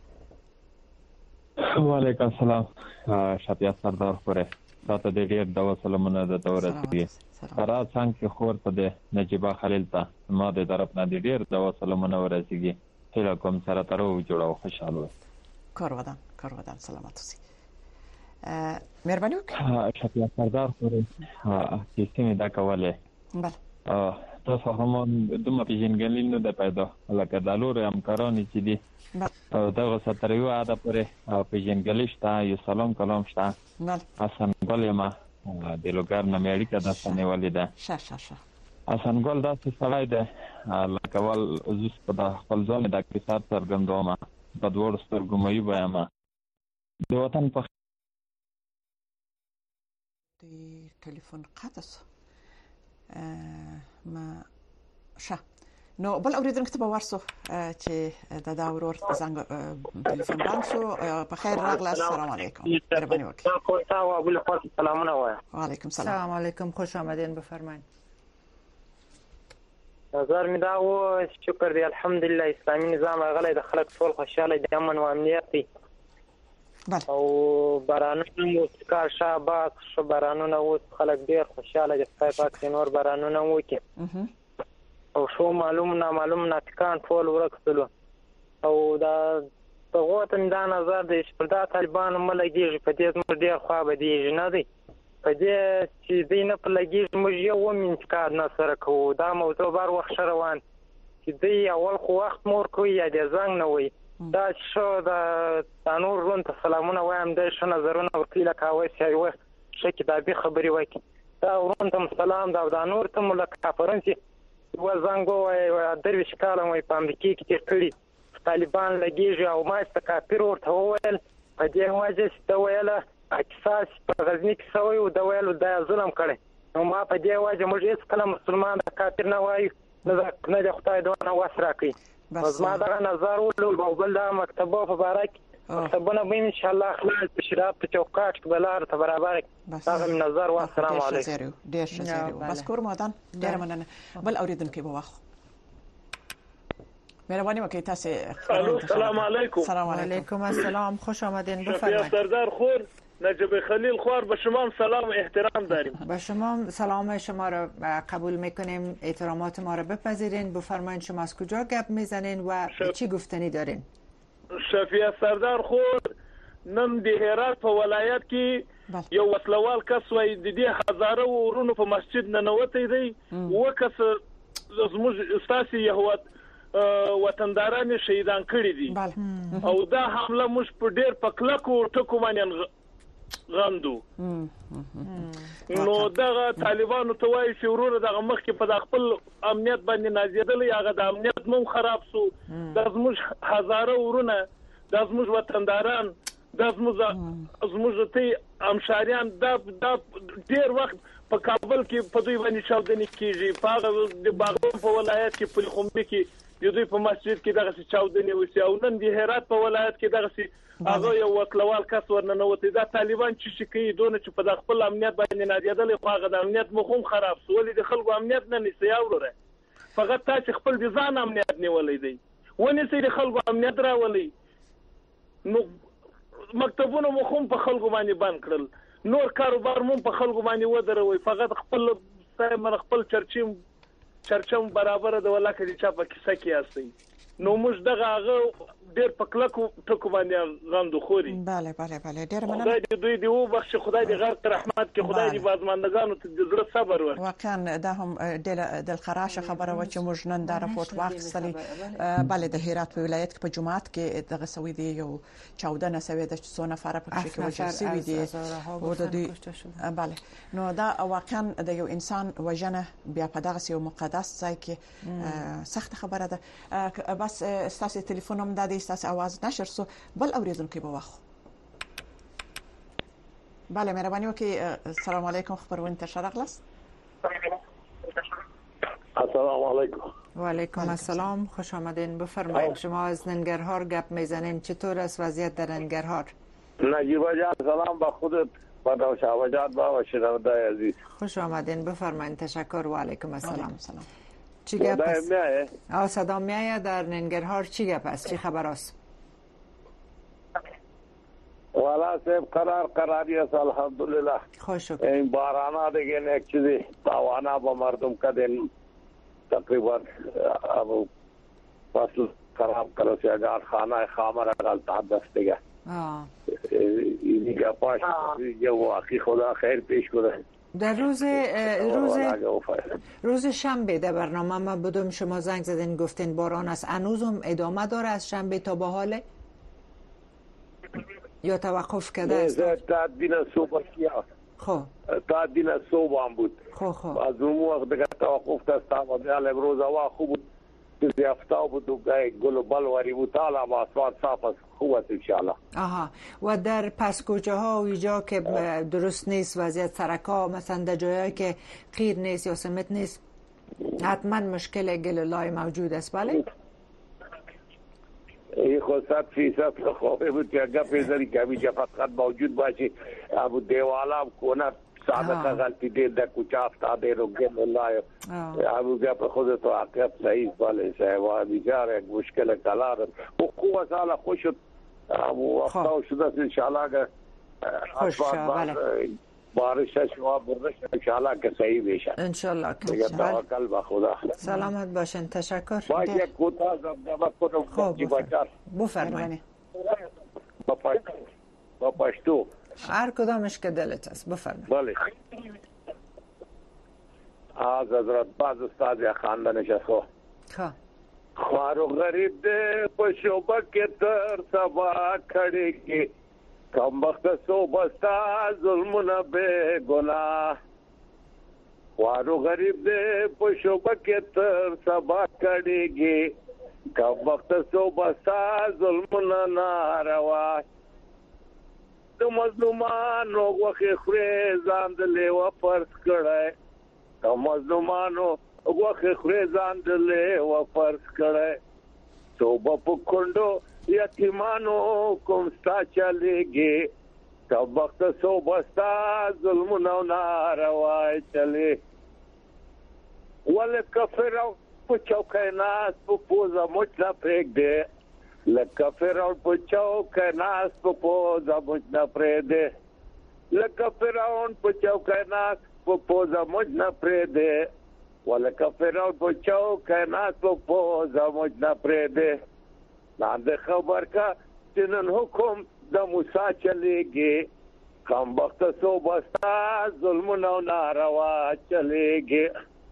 وعلیکم السلام شپیا سردار خوره تاسو د ډیر د سلامونه د دورې دی را څنګه خور ته د نجيبه خلیل ته ما د طرف نه ډیر د سلامونه ورسیږي هله کوم سره ترو جوړو خوشاله کارودان سلامت اوسئ. مهرباني وکړئ شپیا سردار خوره کیسې دا کوله بله تاسو هم دومره پیژنګلین نو د پیدا لکه د لور همکارانی چې دي دغه ستریو اده پرې پیژنګل شته یو سلام کلام شته حسن ګل ما د لوګر نه امریکا د سنوالې ده حسن ګل دا څه سړی ده لکه ول عزوز په خپل ځان د اقتصاد سرګندومه په دوړ سترګو مې وایم د وطن په تليفون قطع ما شا نو بل اوریدونکو ته به ورسو چې د دا ورور زنګ ټلیفون بند شو. په خیر راغله. السلام علیکم. مهرباني وکړئ. تاسو ابو الفضل سلامونه وایي. وعلیکم السلام. سلام علیکم. خوش آمدین. بفرمایید. نظر می دا و شکر دی الحمدلله اسلامي نظام غلې د خلک ټول خوشاله دي امن او امنیت دی. او بارانونه مو کار شابه شو بارانونه و خلک ډیر خوشاله دي. پاک نور بارانونه وکي او شو معلوم ناتکان ټول ورکړل او دا غوتن دا نظر دی چې دا طالبان ملګری په دې موږ ډیر خو به دی نه دی په دې چې دینه په لګي موږ یو منځکار نه سره کوو. دا موضوع بار وخت روان چې دی اول خو وخت مور کوي یا د زنګ نه وي دا شو دا نور رون ته سلامونه وایم د شنه نظرونه ورکړه کاوه چې یو شکه دا به خبري وکي دا ورون ته سلام دا نور ته ملک فرانسې و زنګو او درویش کالم وي په امریکا کې تیر کړی طالبان لګیږي او ما است کافر ورته وویل په دې وجه چې دا ویله احساس په غزنی کې سوی او دا ویلو دا ظلم کړي نو ما په دې وجه موږ هیڅ کله مسلمان کافر نه وایو نه د خدای دونه وسره کوي. بس ما دا نظر ولول او بل دا مکتبه په بارک مکتبونه به ان شاء الله خلاص په شراب په چوکاټ کې بلار ته برابر دا نظر و السلام علیکم. ډیر ښه بس کور مودان ډیر مننه. بل اوریدونکو به واخ مهرباني وکړئ تاسو. السلام علیکم. سلام علیکم. السلام. خوش آمدین. بفرمایید. سردار خور نجیب خلیل خوار به شما سلام و احترام داریم. به شما سلام شما را قبول میکنیم. احترامات ما را بپذیرین. بفرمایید شما از کجا گپ میزنین و چی گفتنی دارین؟ شفیع سردار خور نن د هرات په ولایت کې یو وسلوال کس وای د دې هزاره ورونو په مسجد نه نوته دی وکس زموږ استاسي یهود وطنداران شهیدان کړی دي او دا حمله مش په ډیر پکلکو ټکو باندې غندو. نو دغه طالبانو ته وایي چې ورور دغه مخ کې په خپل امنیت باندې نازیدل هغه د امنیت مو خراب سو د زموږ هزاره ورونه د زموږ وطنداران د زموږ ته امشاریان د ډیر وخت په کابل کې په دوی باندې چاودنې کیږي په د باغون په ولایت کې په خومبي کې د دوی په مسجد کې دغه چاودنې وسی او نن د هرات په ولایت کې دغه هغه یو وکلوال کس ورننوتی. دا طالبان چې کوي دونه چې په خپل امنیت باندې نادیدل خو هغه د امنیت مخوم خراب سو ولې د خلکو امنیت نه نسی اوره فقط تاسو خپل د ځان امنیت نیولې دی ونی سي د خلکو امنیت راولي نو مکتبونه مخوم په خلکو باندې بند کړل نور کاروبار مون په خلکو باندې ودروي فقط خپل سره خپل چرچم برابر د ولاکه دي چې په کیسه کې اسي نو موږ دغه ډېر پکلکو ټکو باندې غندو خوري. bale ډېر مننه. خدای دې دوی دی او بخښ خدای دې غرق رحمت کې خدای دې بازماندگانو ته د زړه صبر ورکړي. واقعا دا هم ډېر د خراشه خبره و چې موږ نن دا راپورټ واخیستلی. bale د هرات ولایت کې په جمعات کې دغه سوي دی یو 14 سوي د 100 نفر په کې وجل سوي دي او د دې bale نو دا واقعا د یو انسان وجنه بیا په دغه یو مقدس ځای کې سخت خبره ده. بس استاسي ټلیفون هم د استاسي आवाज نشر سو بل اوریدونکو به واخو. bale مهرباني وکړئ. السلام علیکم. خبرونه ته شرغلس. السلام علیکم. و علیکم السلام. خوش آمدین. بفرمایید شما از ننگرهار گپ میزنین. چطور است وضعیت در ننگرهار؟ نجیب جان سلام با خودت با شاه جان با شنونده عزیز. خوش آمدین. بفرمایید. تشکر. و علیکم السلام. چی گپ است؟ صدا میآید در ننگرهار چی گپ است؟ چی خبر است؟ والا صاحب قراری است الحمدلله. خوش شکر. این بارانا دیگه یک چیزی تاوانا با مردم کردن تقریبا ابو فصل خراب کرد سیاگار خانه خامر اقل تحدث دیگه. اینی گپاش یه واقعی خدا خیر پیش کنه. در روز شنبه در برنامه ما بودم شما زنگ زدین گفتین باران است. هنوزم ادامه داره از شنبه تا به حاله یا توقف کرده است؟ تا دین صبح کیا تا دین صبح هم بود از اون وقت دیگه توقف کرد و دیال امروز هوا خوب بود زیافتا بود و گلوبال واری بود حالا با آسمان صاف است خوب است انشاءالله. و در پسکوچه ها و اینجا که درست نیست وضعیت سرکا مثلا در جایی که قیر نیست یا سمت نیست حتما مشکل گلولای موجود است. بله این خود 100% خوابه بود که اگر پیزاری کمی جا فقط موجود باشی ابو دیوالا کنه سابقه غلطی دید در کچه افتاده رو گلولای ابو گپ خودتو عقب صحیح باله صاحبه بیچاره یک مشکل کلارم و خوب سالا خوش شد ابو افتاو شده است انشاءالله که خوش شد بارش شما بردش انشاءالله که صحیح بشه انشاءالله که توکل به خدا. سلامت باشین. تشکر. باید یک کوتاه زمزمه کنم خوب بفرمایید. با پشتو هر کدامش که دلت است بفرمایید. بله از حضرت باز استاد خاندانش است. خوارو غریب ده پشوبه که تر سبا کڑیگی کم وقت صوبستا ظلمنا بے گناہ خوارو غریب دے پشوبه که تر سبا کڑیگی کم وقت صوبستا ظلمنا ناروا دو مظلومانو وخی خوری زاندلی و فرس کڑای دو مظلومانو وخی خوری زاندلی و فرس کڑای صوبه پکندو یتیمانو کوم ستا چلیږي کم وخت صوبه ستا ظلمونه او ناروا چلی ولې کفر په چوکۍ ناست په پوزه موچ نه پرېږدې لکه فرعون په چوکۍ ناست په پوزه موچ نه پرېږدې لکه فرعون په چوکۍ ناست په پوزه موچ نه پرېږدې ولکه فرعون په چوکۍ ناست په پوزه موچ نه پرېږدې ناند خبر کا جنن حکم د موسی چلیږي کم وخت صوبه ستا ظلمونه او ناروا چلیږي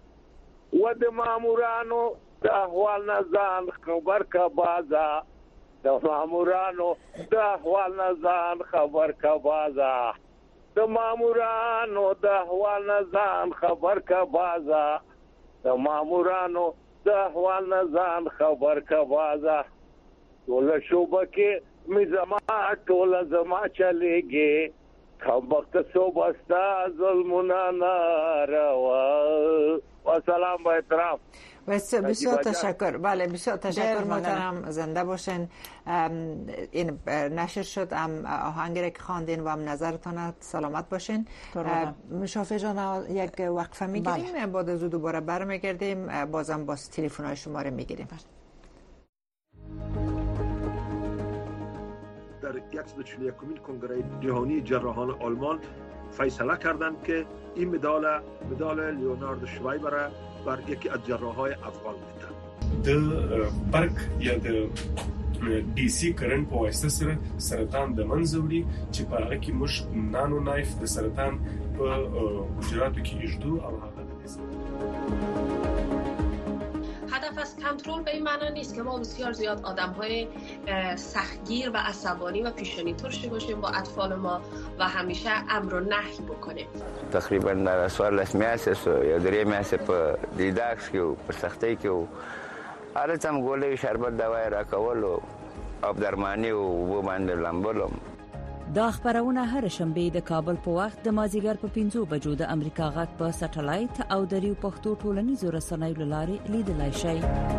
و د مامورانو د احوال نه ځان خبر کا بازا د مامورانو د احوال نه ځان خبر کا بازا د مامورانو د احوال نه ځان خبر کا بازا د مامورانو د احوال نه ځان خبر کا بازا ټول شوبه کې می زما ټول زما چلیږي کم وخت صوبه ستا ظلمونه ناروا و سلام با احترام. بسیار تشکر. بله بسیار تشکر محترم. زنده باشین. این نشر شد آهنگی که خواندین و هم نظرتان سلامت باشین. مشافه جان یک وقفه میگیریم بعد از دوباره برمیگردیم بازم باز تلفن های شما رو میگیریم. در 141 کنگره جهانی جراحان آلمان فیصله کردند که این مدال لیونارد شوایبر بر یکی از جراحای افغان میدن. د برق یا د ډي سي کرنټ په واسطه سره سرطان د منځه وړي چې په هغه کې موږ نانو نایف د سرطان په حجراتو کې ایجدو او هغه هدف از کنترل به این معنا نیست که ما بسیار زیاد آدم‌های سختگیر و عصبانی و پیشانی ترشی باشیم با اطفال ما و همیشه امر و نهی بکنیم. تقریبا در سوالس میاسه یا درې میاسه په دیداکس کې په سختۍ کې هر څه ګولې شربت دوای راکول او اب درمانی او وو باندې لامبلم. دا خبرونه هر شنبه د کابل په وخت د مازیګر په 5 بجو د امریکا غږ په سټلایټ او د ریو پښتو ټولنیزو رسنیو لارې لیدلای شئ.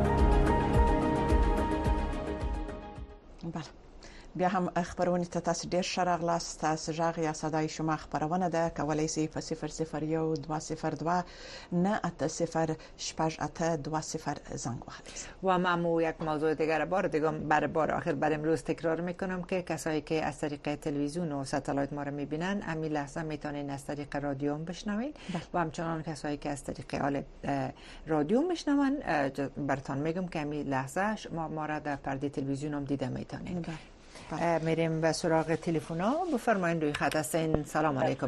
بله بیا هم خبرونه ته تاسو ډیر شرغلاست. تاسو ژغ یا صداي شما خبرونه ده کولای شئ په 001 202 980 882 زنگ بزنید. و ما یک موضوع دیگر برای بار آخر برای امروز تکرار میکنم که کسایی که از طریق تلویزیون و ستلایت ما رو میبینن امی لحظه میتونین از طریق رادیو بشنوین و همچنان کسایی که از طریق رادیو میشنون براتون میگم که امی لحظه ما را در پرده تلویزیون هم دیده میتونین. میریم به سراغ تلفن ها. بفرمایید روی خط هستین. سلام علیکم.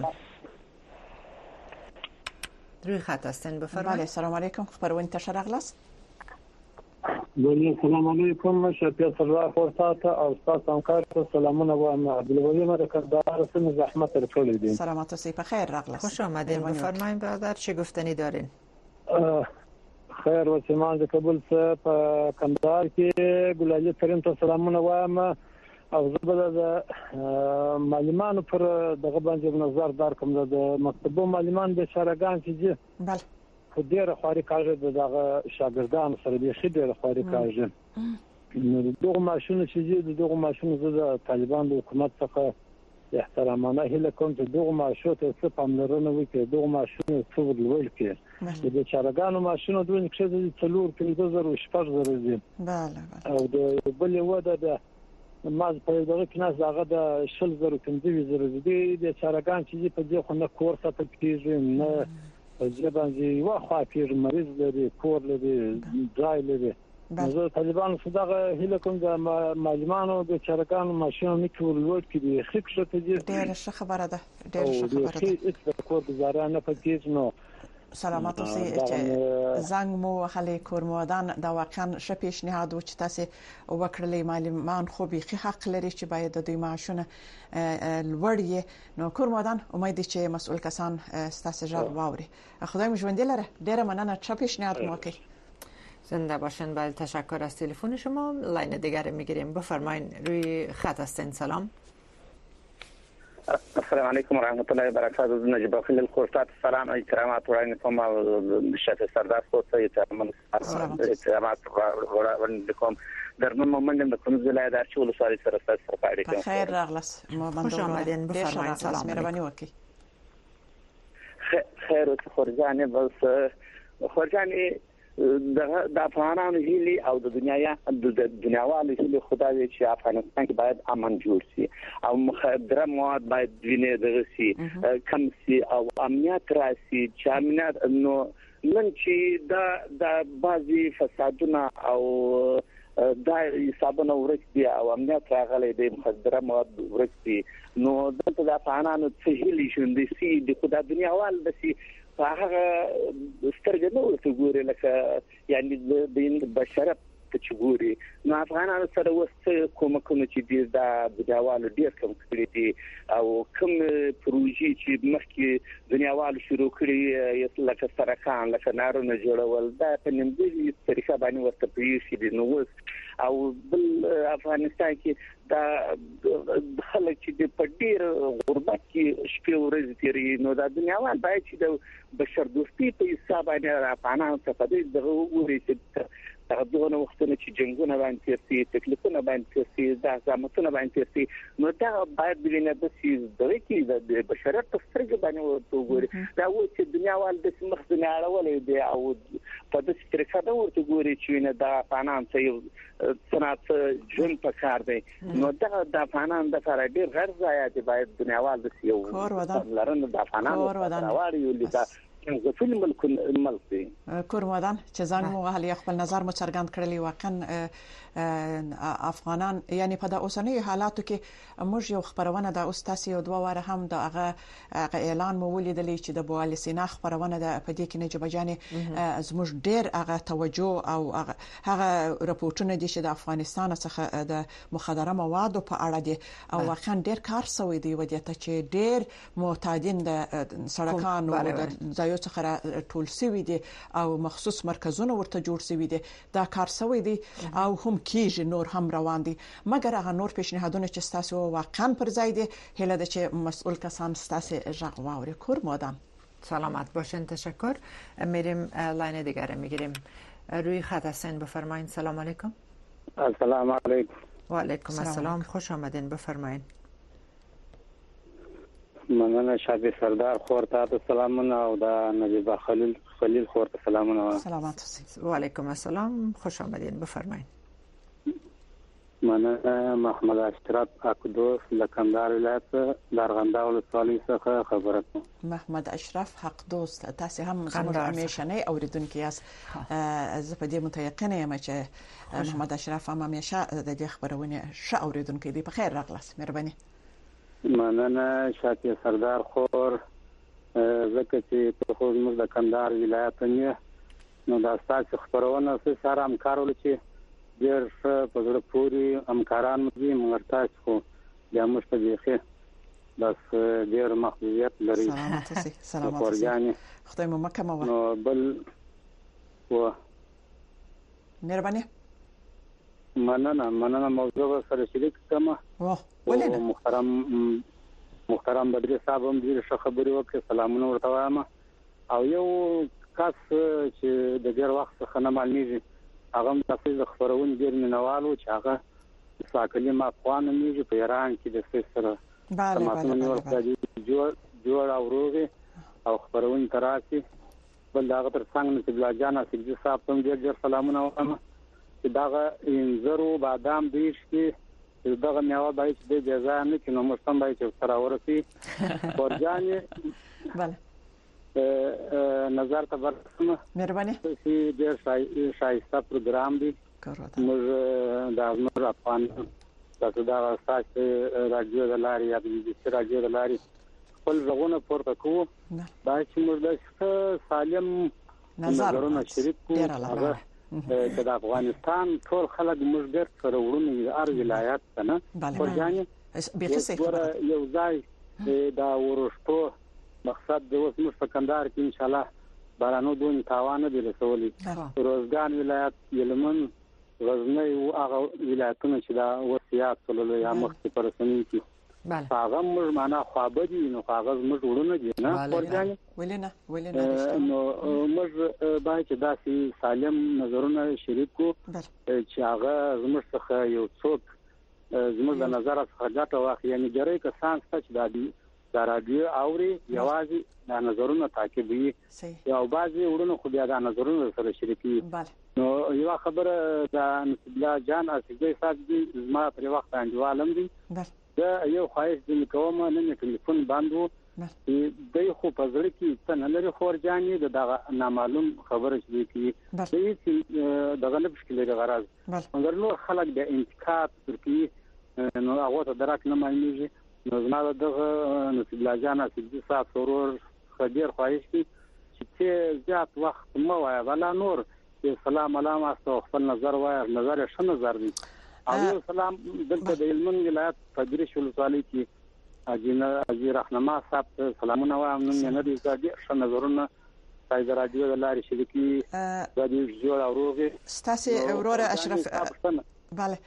روی خط هستین بفرمایید. بله سلام علیکم. خبرونه تشرق است. بله سلام علیکم. شفیع الله فرصت او استاد همکار سلامونه و عبدالولی مرکزدار سن زحمت رسول دین. سلامت و صحت خیر رغلا. خوش آمدین. بفرمایید برادر چه گفتنی دارین؟ خیر و سیمان د کابل څخه په کندهار کې ګلالي کریم ته سلامونه وایم او زه به د معلمانو پر دغه باندې نظر درکم د مکتبو معلمان د شارګان چې بله په ډیره خوري کاږي دغه شاګردان سره به ډیره خوري کاږي نو دغه ماشونه چې دغه ماشونه د طالبان د حکومت څخه احترامانه هله کوم چې دغه ماشوت څه پاملرنه وکړي دغه ماشونه څو ولول کړي د چارګانو ماشونه دوی چې د 4,000 دي بله او د بل وده د ماز په دغه کې نه زغه د 15,000 دي د چارګان چې په دې خو نه کورس ته کېږي نه په باندې واخا پیر مریض لري کور لري ځای لري نو طالبان صدقه هله کوم د معلمانو د چارګانو ماشینو میکول لوټ کړي خکشه ته دي ډېر ښه خبره ده ډېر ښه خبره ده چې کور گزاره نه پکې نو سلامات اوسئ چې زنګ مو وهلې کورمودان دا واقعا ښه پیشنهاد و چې تاسو وکړلې معلمان خو به حق لري چې باید د دوی معاشونه لوړ نو کورمودان امید چې مسؤل کسان تاسو جواب واوري خدای مو ژوند لره ډېر مننه چې پیشنهاد مو وکړ زنده باشن. بله تشکر از تلفن شما. لاین دیگر میگیریم بفرمایین روی خط هستین. سلام. السلام علیکم و رحمت الله و برکاته. نجیب خلیل الخورشات سلام احترامات وړاندې کوم شیخ سردار صوت احترامات وړاندې کوم درنو مومندم د کوم ولایت د ولسوالۍ سره تاسو په اړه کوم خیر راغلاس خوش آمدین بفرمایید. سلام مهرباني وکړئ. خیر او خورجانې بس خورجانې د افغانانو هیلي او د دنیاوالو هیلي خدای چې افغانستان کې باید امن جوړ شي او مخدره مواد باید وینې دغه شي کم شي او امنیت راشي چې امنیت نو نن چې د بعضي فسادونه او دا حسابونه ورکړي او امنیت راغلي د مخدره مواد ورکړي نو دلته د افغانانو څه هیلي شوندې سي د خدای دنیاوال د سي هغه سترګې نو ورته ګوري لکه یعنی د بشرت چې ګوري نو افغانانو سره وسته کومه چې د دنیاوالو ډیر کم کړی دي او کوم پروژې چې مخکې دنیاوالو شروع کړی لکه سرکان لکه نارونه جوړول دا په نیمګړي طریقه باندې ورته پیښې دي نو او بل افغانستان کې دا خلک چې په ډیر غربت کې شپې ورځې تیري نو دا دنیاوال باید چې د بشر دوستي په حساب باندې افغانانو ته په دې دغه وګوري چې دغه وختونه چې جنگونه باندې تیرسي تکلیفونه باندې تیرسي دا زحمتونه باندې تیرسي نو دا باید بلنه د سیز دغه کې د بشرت په سترګې باندې ورته وګوري دا و چې دنیاوال د مخ دنیا اړولې دی او په دې طریقه دا ورته ګوري چې نه دا افغانان ته یو صنعت ژوند په کار دی نو دا د افغانان د لپاره ډېر غیر ځای دی باید دنیاوال د یو لرنه د افغانانو راوړي یو لیدا څنګه ملک دی کورمودان چې زنګ مو وهلې خپل نظر مو څرګند کړلی واقعا افغانان یعنی په د اوسنۍ حالاتو کې موږ یو خبرونه د استاد یو دوه واره هم د هغه اعلان مو ولیدلی چې د بوالي سینا خبرونه د پدې کې نجيب جانې زموږ ډېر هغه توجه او هغه راپورټونه دي چې د افغانستان څخه د مخدره موادو په اړه دي او واقعا ډېر کار شوی دی ودیته چې ډېر معتادین د سړکانو د ځایو څخه ټول شوی دي او مخصوص مرکزونه ورته جوړ شوی دي دا کار شوی دی او هم کیږي نور هم روان دي مګر هغه نور پیشنهادونه چې تاسو واقعا پر ځای دي هله د چې مسئول کسان تاسو ژغ واوري کورمودان. سلامت باشین. تشکر. میریم لاین دیگر میگیریم روی خط هستین. بفرمایید. سلام علیکم. السلام علیکم. و علیکم السلام. خوش آمدین. بفرمایید. مننه شابه سردار خورته سلامونه او د نجیب خلیل خورته سلامونه. سلامات و علیکم السلام. خوش آمدین. بفرمایید. مننه محمد اشرف حقدوست لکندار ولایت درغنده ولسوالۍ څخه خبره کوم. محمد اشرف حقدوست تاسو هم زموږ همیشنۍ اوریدونکي یاست زه په دې متيقنه یم چې محمد اشرف هم همیشه د دې خبرونه ښه اوریدونکي دی. په خیر راغلاست. مهرباني. مننه شاکر سردار خور زکه چې په خو موږ د کندهار ولایت نه نو دا تاسو خبرونه سره همکارول چې ډېر په زړه پورې همکاران دي موږ تاسو خو د مشتبهخه بس ډېر محدودیت لري. سلامات خدای مو مکه مو نو بل و مهرباني. مننه موضوع سره شریک کوم. ولې محترم بدر صاحب هم دې خبرې وکړه سلامونه ورته وایم او یو کس چې د ډېر وخت څخه نه معلومیږي هغه تاسو د خبرونې ډېر منوالو چې هغه ساکلیم افغان میږي په ایران کې د سره جوړ او روغي او خبرونې تراسي بل هغه تر څنګه چې بلا جان اسګي صاحب ته ډېر سلامونه وایم چې دا انځرو بادام دیش کې دغه میوه باید د جزا نه کې نو مستم باید تر اورسي ورجانې بله نظر ته ورسمه مهرباني چې ډېر شایسته پروګرام دی موږ د نور افغان تاسو دا ساست راډیو د لارې یا د راډیو د لارې خپل ځغونه پورته کوو دا چې موږ د سالم نظرونه شریک کوو د افغانستان ټول خلک موږ ډېر سره ورونه هر ولایت څنګه ورځانې یو ځای دا ورشتو مقصد د اوس موږ په کندهار کې ان شاء الله بارانو دون تاوان دی رسولي روزګان ولایت یلمن غزنی او هغه ولایتونه چې دا وصیات کولو یا مخکې پرسنۍ کې هغه موږ معنا خوابدي نو کاغذ موږ ورونه دي نه ورځانې ولینه نو موږ باید داسې سالم نظرونه شریک کو چې هغه زموږ څخه یو څوک زموږ د نظر څخه ګټه واخلي یعنی ډېرې کسان چې دا راډیو اوري یوازې دا نظرونه تعقیبوي یا بعضي ورونه خو بیا دا نظرونه سره شریکي نو یو خبره دا نسبلا جان اسګي صاحب دي ما پر وخت انډوالم دي دا یو خواهش دي کوم نه ټلیفون باندې دی خو په ځل کې څنګه لري خورجانې دا نامعلوم خبره شي چې دغه نه مشکل لري غرض مګر نو خلک د انتقاد ترکی نو هغه ته درک نه معنیږي نو زما دغه نسبلا جان اسګي صاحب ورور خبير خواهش دي چې زیات وخت مو وای ولا نور سلام علامه استو خپل نظر وای نظر شه نظر دي او سلام دلته د علمن ولایت فجر شول صالح کی اجي رحمه صاحب سلامونه وایم نن نه دي ځکه شه نظرونه سايد رادیو د لارې شریکی د دې جوړ او روغي ستاسو اورور اشرف بله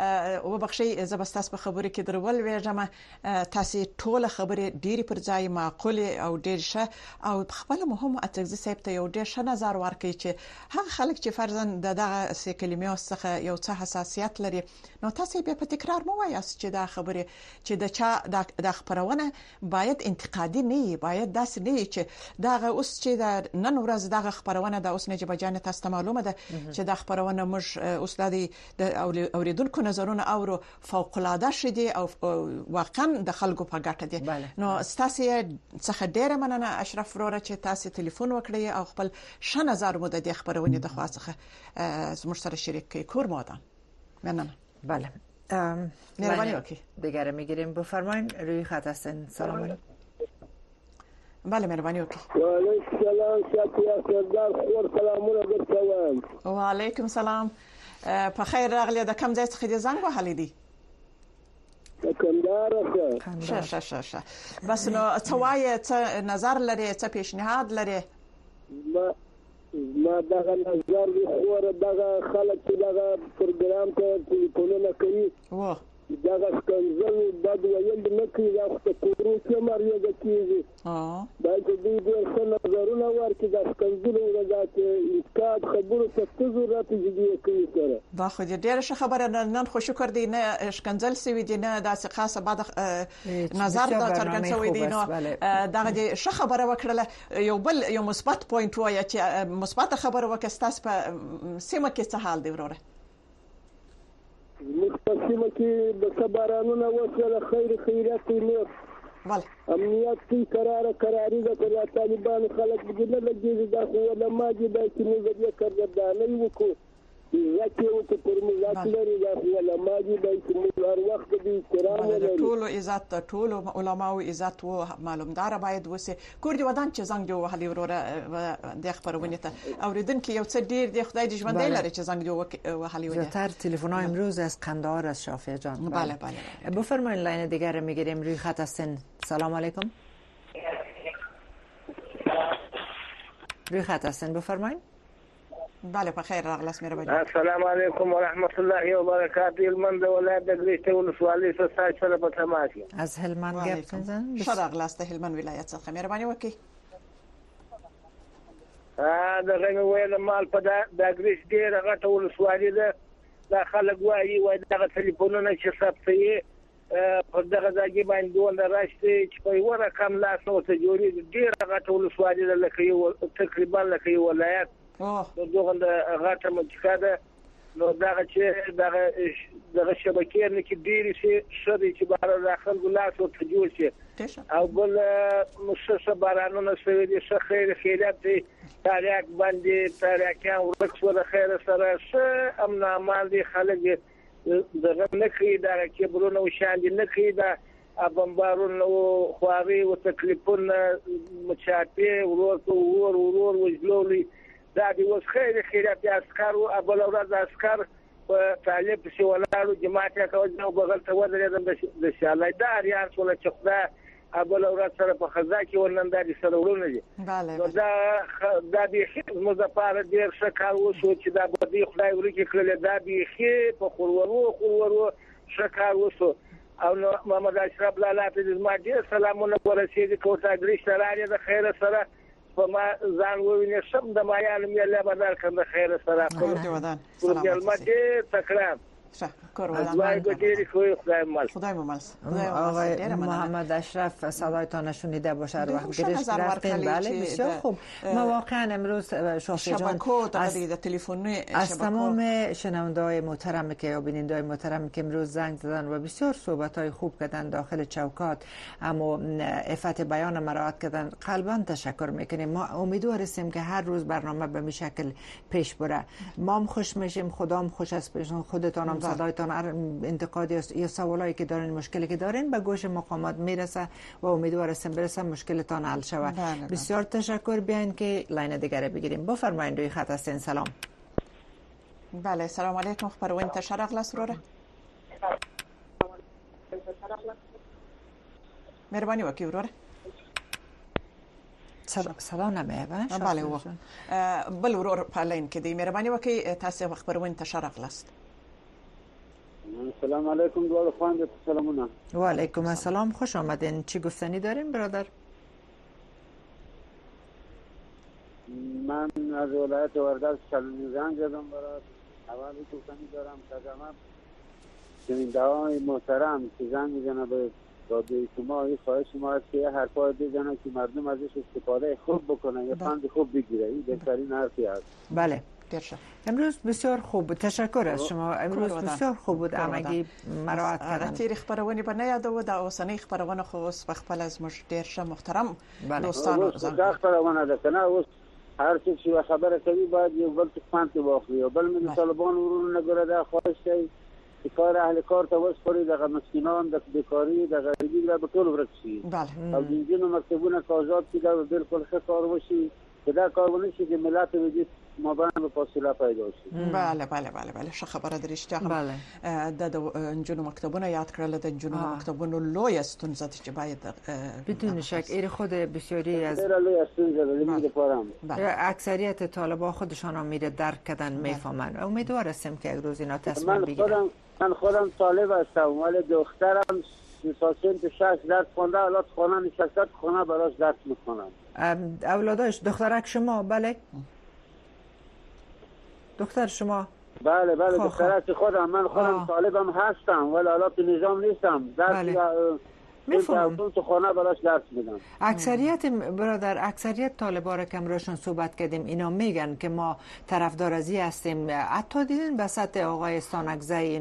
وبخښي زبستاس په خبرې کې درول وېژم تاسو ټول خبرې ډېری پر ځای معقول او ډېر شه او خپل مهم اتګزي صاحب ته یو ډېر شه نظر ورکړي چې هغه خلک چې فرضاً دغه کلمې څخه یو څه حساسیت لري نو تاسو به په تکرار مو وایاست چې دا خبره چې د چا د خبرونه باید انتقادي نه باید داس نه چې دغه اوس چې د نن ورځ دغه خبرونه د اوس نجيب جان تاسو معلومه ده چې د خبرونه موږ اوس د اوریدونکو نظرونه او فوق العاده شدي او واقعا د خلکو په ګټه دي نو تاسو څخه ډېر مننه اشرف وروره چې تاسو ټلیفون وکړی او خپل ش نظر مو د خبرونه د خاصه زموږ سره شریک کړئ کور ماده مننه بله مهربانی وکړئ دیگه میگیریم بفرمایید روی خط هستین سلام علیکم بله مهربانی وکړئ وعلیکم السلام شکر سردار خور سلامونه درکوم وعلیکم سلام په خیر راغلی د کم ځای څخه د زنګ وهلې دي کندهار شه بس نو څه وایي څه نظر لري څه پیشنهاد لري ما دغه نظر دی خو دغه خلک چې دغه پروګرام ته ټلیفونونه کوي دغه کنځل بد ویل نه کوي دا خو کورو کې مریضه کیږي دا چې دوی ډېر ښه نظرونه ورکړي دا کنځل ورځي انتقاد خبرو ته ضرورت دي کوي سره دا خو ډېر ښه خبره نن خو شکر دی نه کنځل سوي دي نه دا څه خاصه بعد نظر دا څرګند شوی دی نو دا ښه خبره وکړه یو مثبت پوینټ وایي چې مثبت خبره وکړه په سیمه کې څه حال دی وروره مختصمه کې د خبرانو وسله خیرات نه امنیت کی قراری د طالبان خلک بجنه لګي دا خو لما دي د موږ دې کړدانې وکړو ځکه چې پر موږ لري دا خو لما دي د موږ هر وخت دي کرام لري ټول عزت ټول علماء او عزت او معلومدار باید وسه کور دی ودان چې زنګ جو وهلي وروره د خبرونه ته اوریدونکو یو څه ډیر د خدای د ژوند لري چې زنګ جو وهلي وي زیاتر تلفن‌های امروز از قندهار از شافعی جان بله بفرمایید لاین دیگر رو میگیریم روی خط هستین سلام علیکم روی خط هستین بفرمایید بله بخیر راغلاس مهرباني السلام علیکم ورحمت الله وبرکاته هلمند ولایت د ګریشته ولسوالۍ څخه سره په تماس از هلمند گپ بزنید شراغلاس د هلمند ولایت څخه مهرباني وکړئ دغه ویل مال په د اګریس ډیره غټه ولسوالي ده دا خلک وایي وای دغه ټلیفونونه چې ثبتوي په دغه ځای باندې ډول راشي چې په یو رقم لاس نو ته جوړي ډیره غټه ولسوالي ده لکه یو تقریبا لکه یو ولایت دغه غټه منطقه ده نو دغه چې دغه شبکې نه کې ډیرې شي چې بهر داخل ګلاس او ته جوړ شي او بل مؤسسه بارانونه سوي دي څه خیر خیرات دي تاریخ باندې تاریخیان ورکو د خیر سره څه امن امان دي خلک دغه نه کوي دا کې برونه او شان دي نه کوي دا بمبارونه او خواري او تکلیفونه مچاپي ورور وجلولي دا دی اوس خیر خیرات عسكر او ابل اوراد عسكر په طالب شي ولاړو جماعت کوي نو بغل ته ودرېدم د شالای دا ریان څول چې خدای ابل اوراد سره په خزا کې ولنداري سره ورونه دي دا به مزفار ډیر شکل وشو چې دا به خدای ورکی کړل دا به په خورورو شکل وشو او محمد اشرف لاله ته ما ډیر سلامونه ورسېږي کوټه ګریش راځي د خیر سره په ما ځان ووینې سم د مایان مې له بدل کړم خیر سره کوم دې تکرار خدای ممل آقای محمد اشرف صدایتان شنیده باشه رو وقت گرشت رفتین بله بسیار خوب ما واقعا امروز شافی جان از تمام شنونده‌های محترم که یا بیننده‌های محترم که امروز زنگ زدن و بسیار صحبت‌های خوب کردن داخل چوکات اما عفت بیان مراعات کردن قلبا تشکر میکنیم ما امیدوار هستیم که هر روز برنامه به این شکل پیش بره ما هم خوش میشیم خدام خوش است خودتان هم صدایتان انتقادی یا سوالایی که دارین مشکلی که دارین به گوش مقامات میرسه و امیدوار هستیم برسه مشکلتان حل شود بسیار تشکر بیاین که لاین دیگه بگیریم بفرمایید روی خط هستین سلام بله سلام علیکم خبرون تشرق لسروره مهربانی وکی وروره سلام نمیه بله و بل ورور په لاین کې دی مهرباني وکي تاسو خبرون تشرق لست سلام علیکم دوال خواند سلامونه و علیکم السلام خوش آمدین چی گفتنی داریم برادر من از ولایت وردگ سلام زنگ زدم برات اولی گفتنی دارم تقدمت شنونده‌های محترم که زنگ میزنه به رادیوی شما این خواهش ما است که حرفا بزنه که مردم ازش استفاده خوب بکنن یا پند خوب بگیره این بهترین حرفی است بله امروز بسیار خوب تشکر از شما امروز بسیار خوب بود همگی مراعات کردن تیر خبرونه به نیاد و د اوسنۍ خبرونه خو اوس په خپل از مش ډیر شه محترم دوستانو دا خبرونه ده کنه اوس هر څه چې خبره کوي باید یو بل څه پانته واخلي او بل من طالبان ورونه نګره دا خواهش کوي چې کار اهل کار ته وسپاري دغه مسکینان د بیکاری د غریبی لا به ټول ورکشي او د دینونو مکتبونه آزاد کړي دا بالکل ښه کار وشي دا کار ونشي چې ملت وجود ما باندې فاصله پیدا شي بله بله بله بله ښه خبره درشته د انجونو مکتبونه یاد کړل د انجونو مکتبونو لوی ستونزه چې باید بدون شک ایر خود بسیاری از اکثریت طالبان خودشان هم میره درک کردن میفهمن امیدوار هستم که یک روز اینا تصمیم بگیرن من خودم طالب هستم ولی دخترم ساسنت 6 درس خونده الان خانه نشسته خانه براش درس میخونم اولاداش دخترک شما بله دختر شما بله دخترک خودم من خودم طالبم هستم ولی الان تو نظام نیستم درس میفهمم تو خانه براش درس میدم اکثریت برادر اکثریت طالبا را که امروشون صحبت کردیم اینا میگن که ما طرفدار ازی هستیم حتی دیدین بسط آقای استانکزی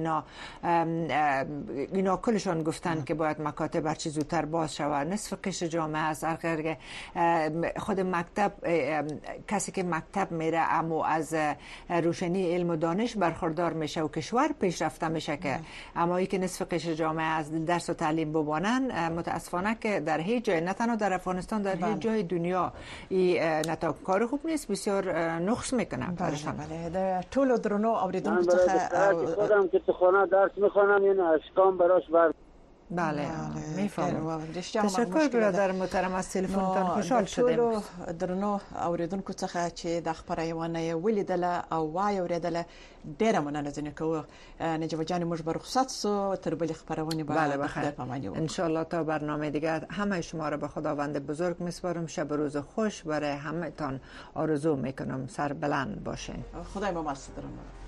اینا کلشون گفتن که باید مکاتب هرچی زودتر باز شود نصف قشر جامعه است خود مکتب کسی که مکتب میره اما از روشنی علم و دانش برخوردار میشه و کشور پیشرفته میشه که اما ای که نصف قشر جامعه از درس و تعلیم ببانن متاسفانه که در هیچ جای نه تنها در افغانستان در هیچ جای دنیا این کار خوب نیست بسیار نقص میکنه بله در طول درنو اوریدونکو څخه خودم که تو خانه درس میخوانم یعنی اشکام براش بر بله میفهمم. تشکر برادر محترم از تلفنتان، خوشحال شدم. درنو اوریدونکو څخه چې د خبرونه ولیدله او وای اوریدله ډیره مننه زنه کوو. نجیب جان موږ به رخصت سو تر بل خبرونه بله بخیر ان شاء الله. تا برنامه دیگه همه شما را به خداوند بزرگ میسپارم. شب و روز خوش برای همه تان آرزو میکنم. سر بلند باشین. خدای ما مست درنو.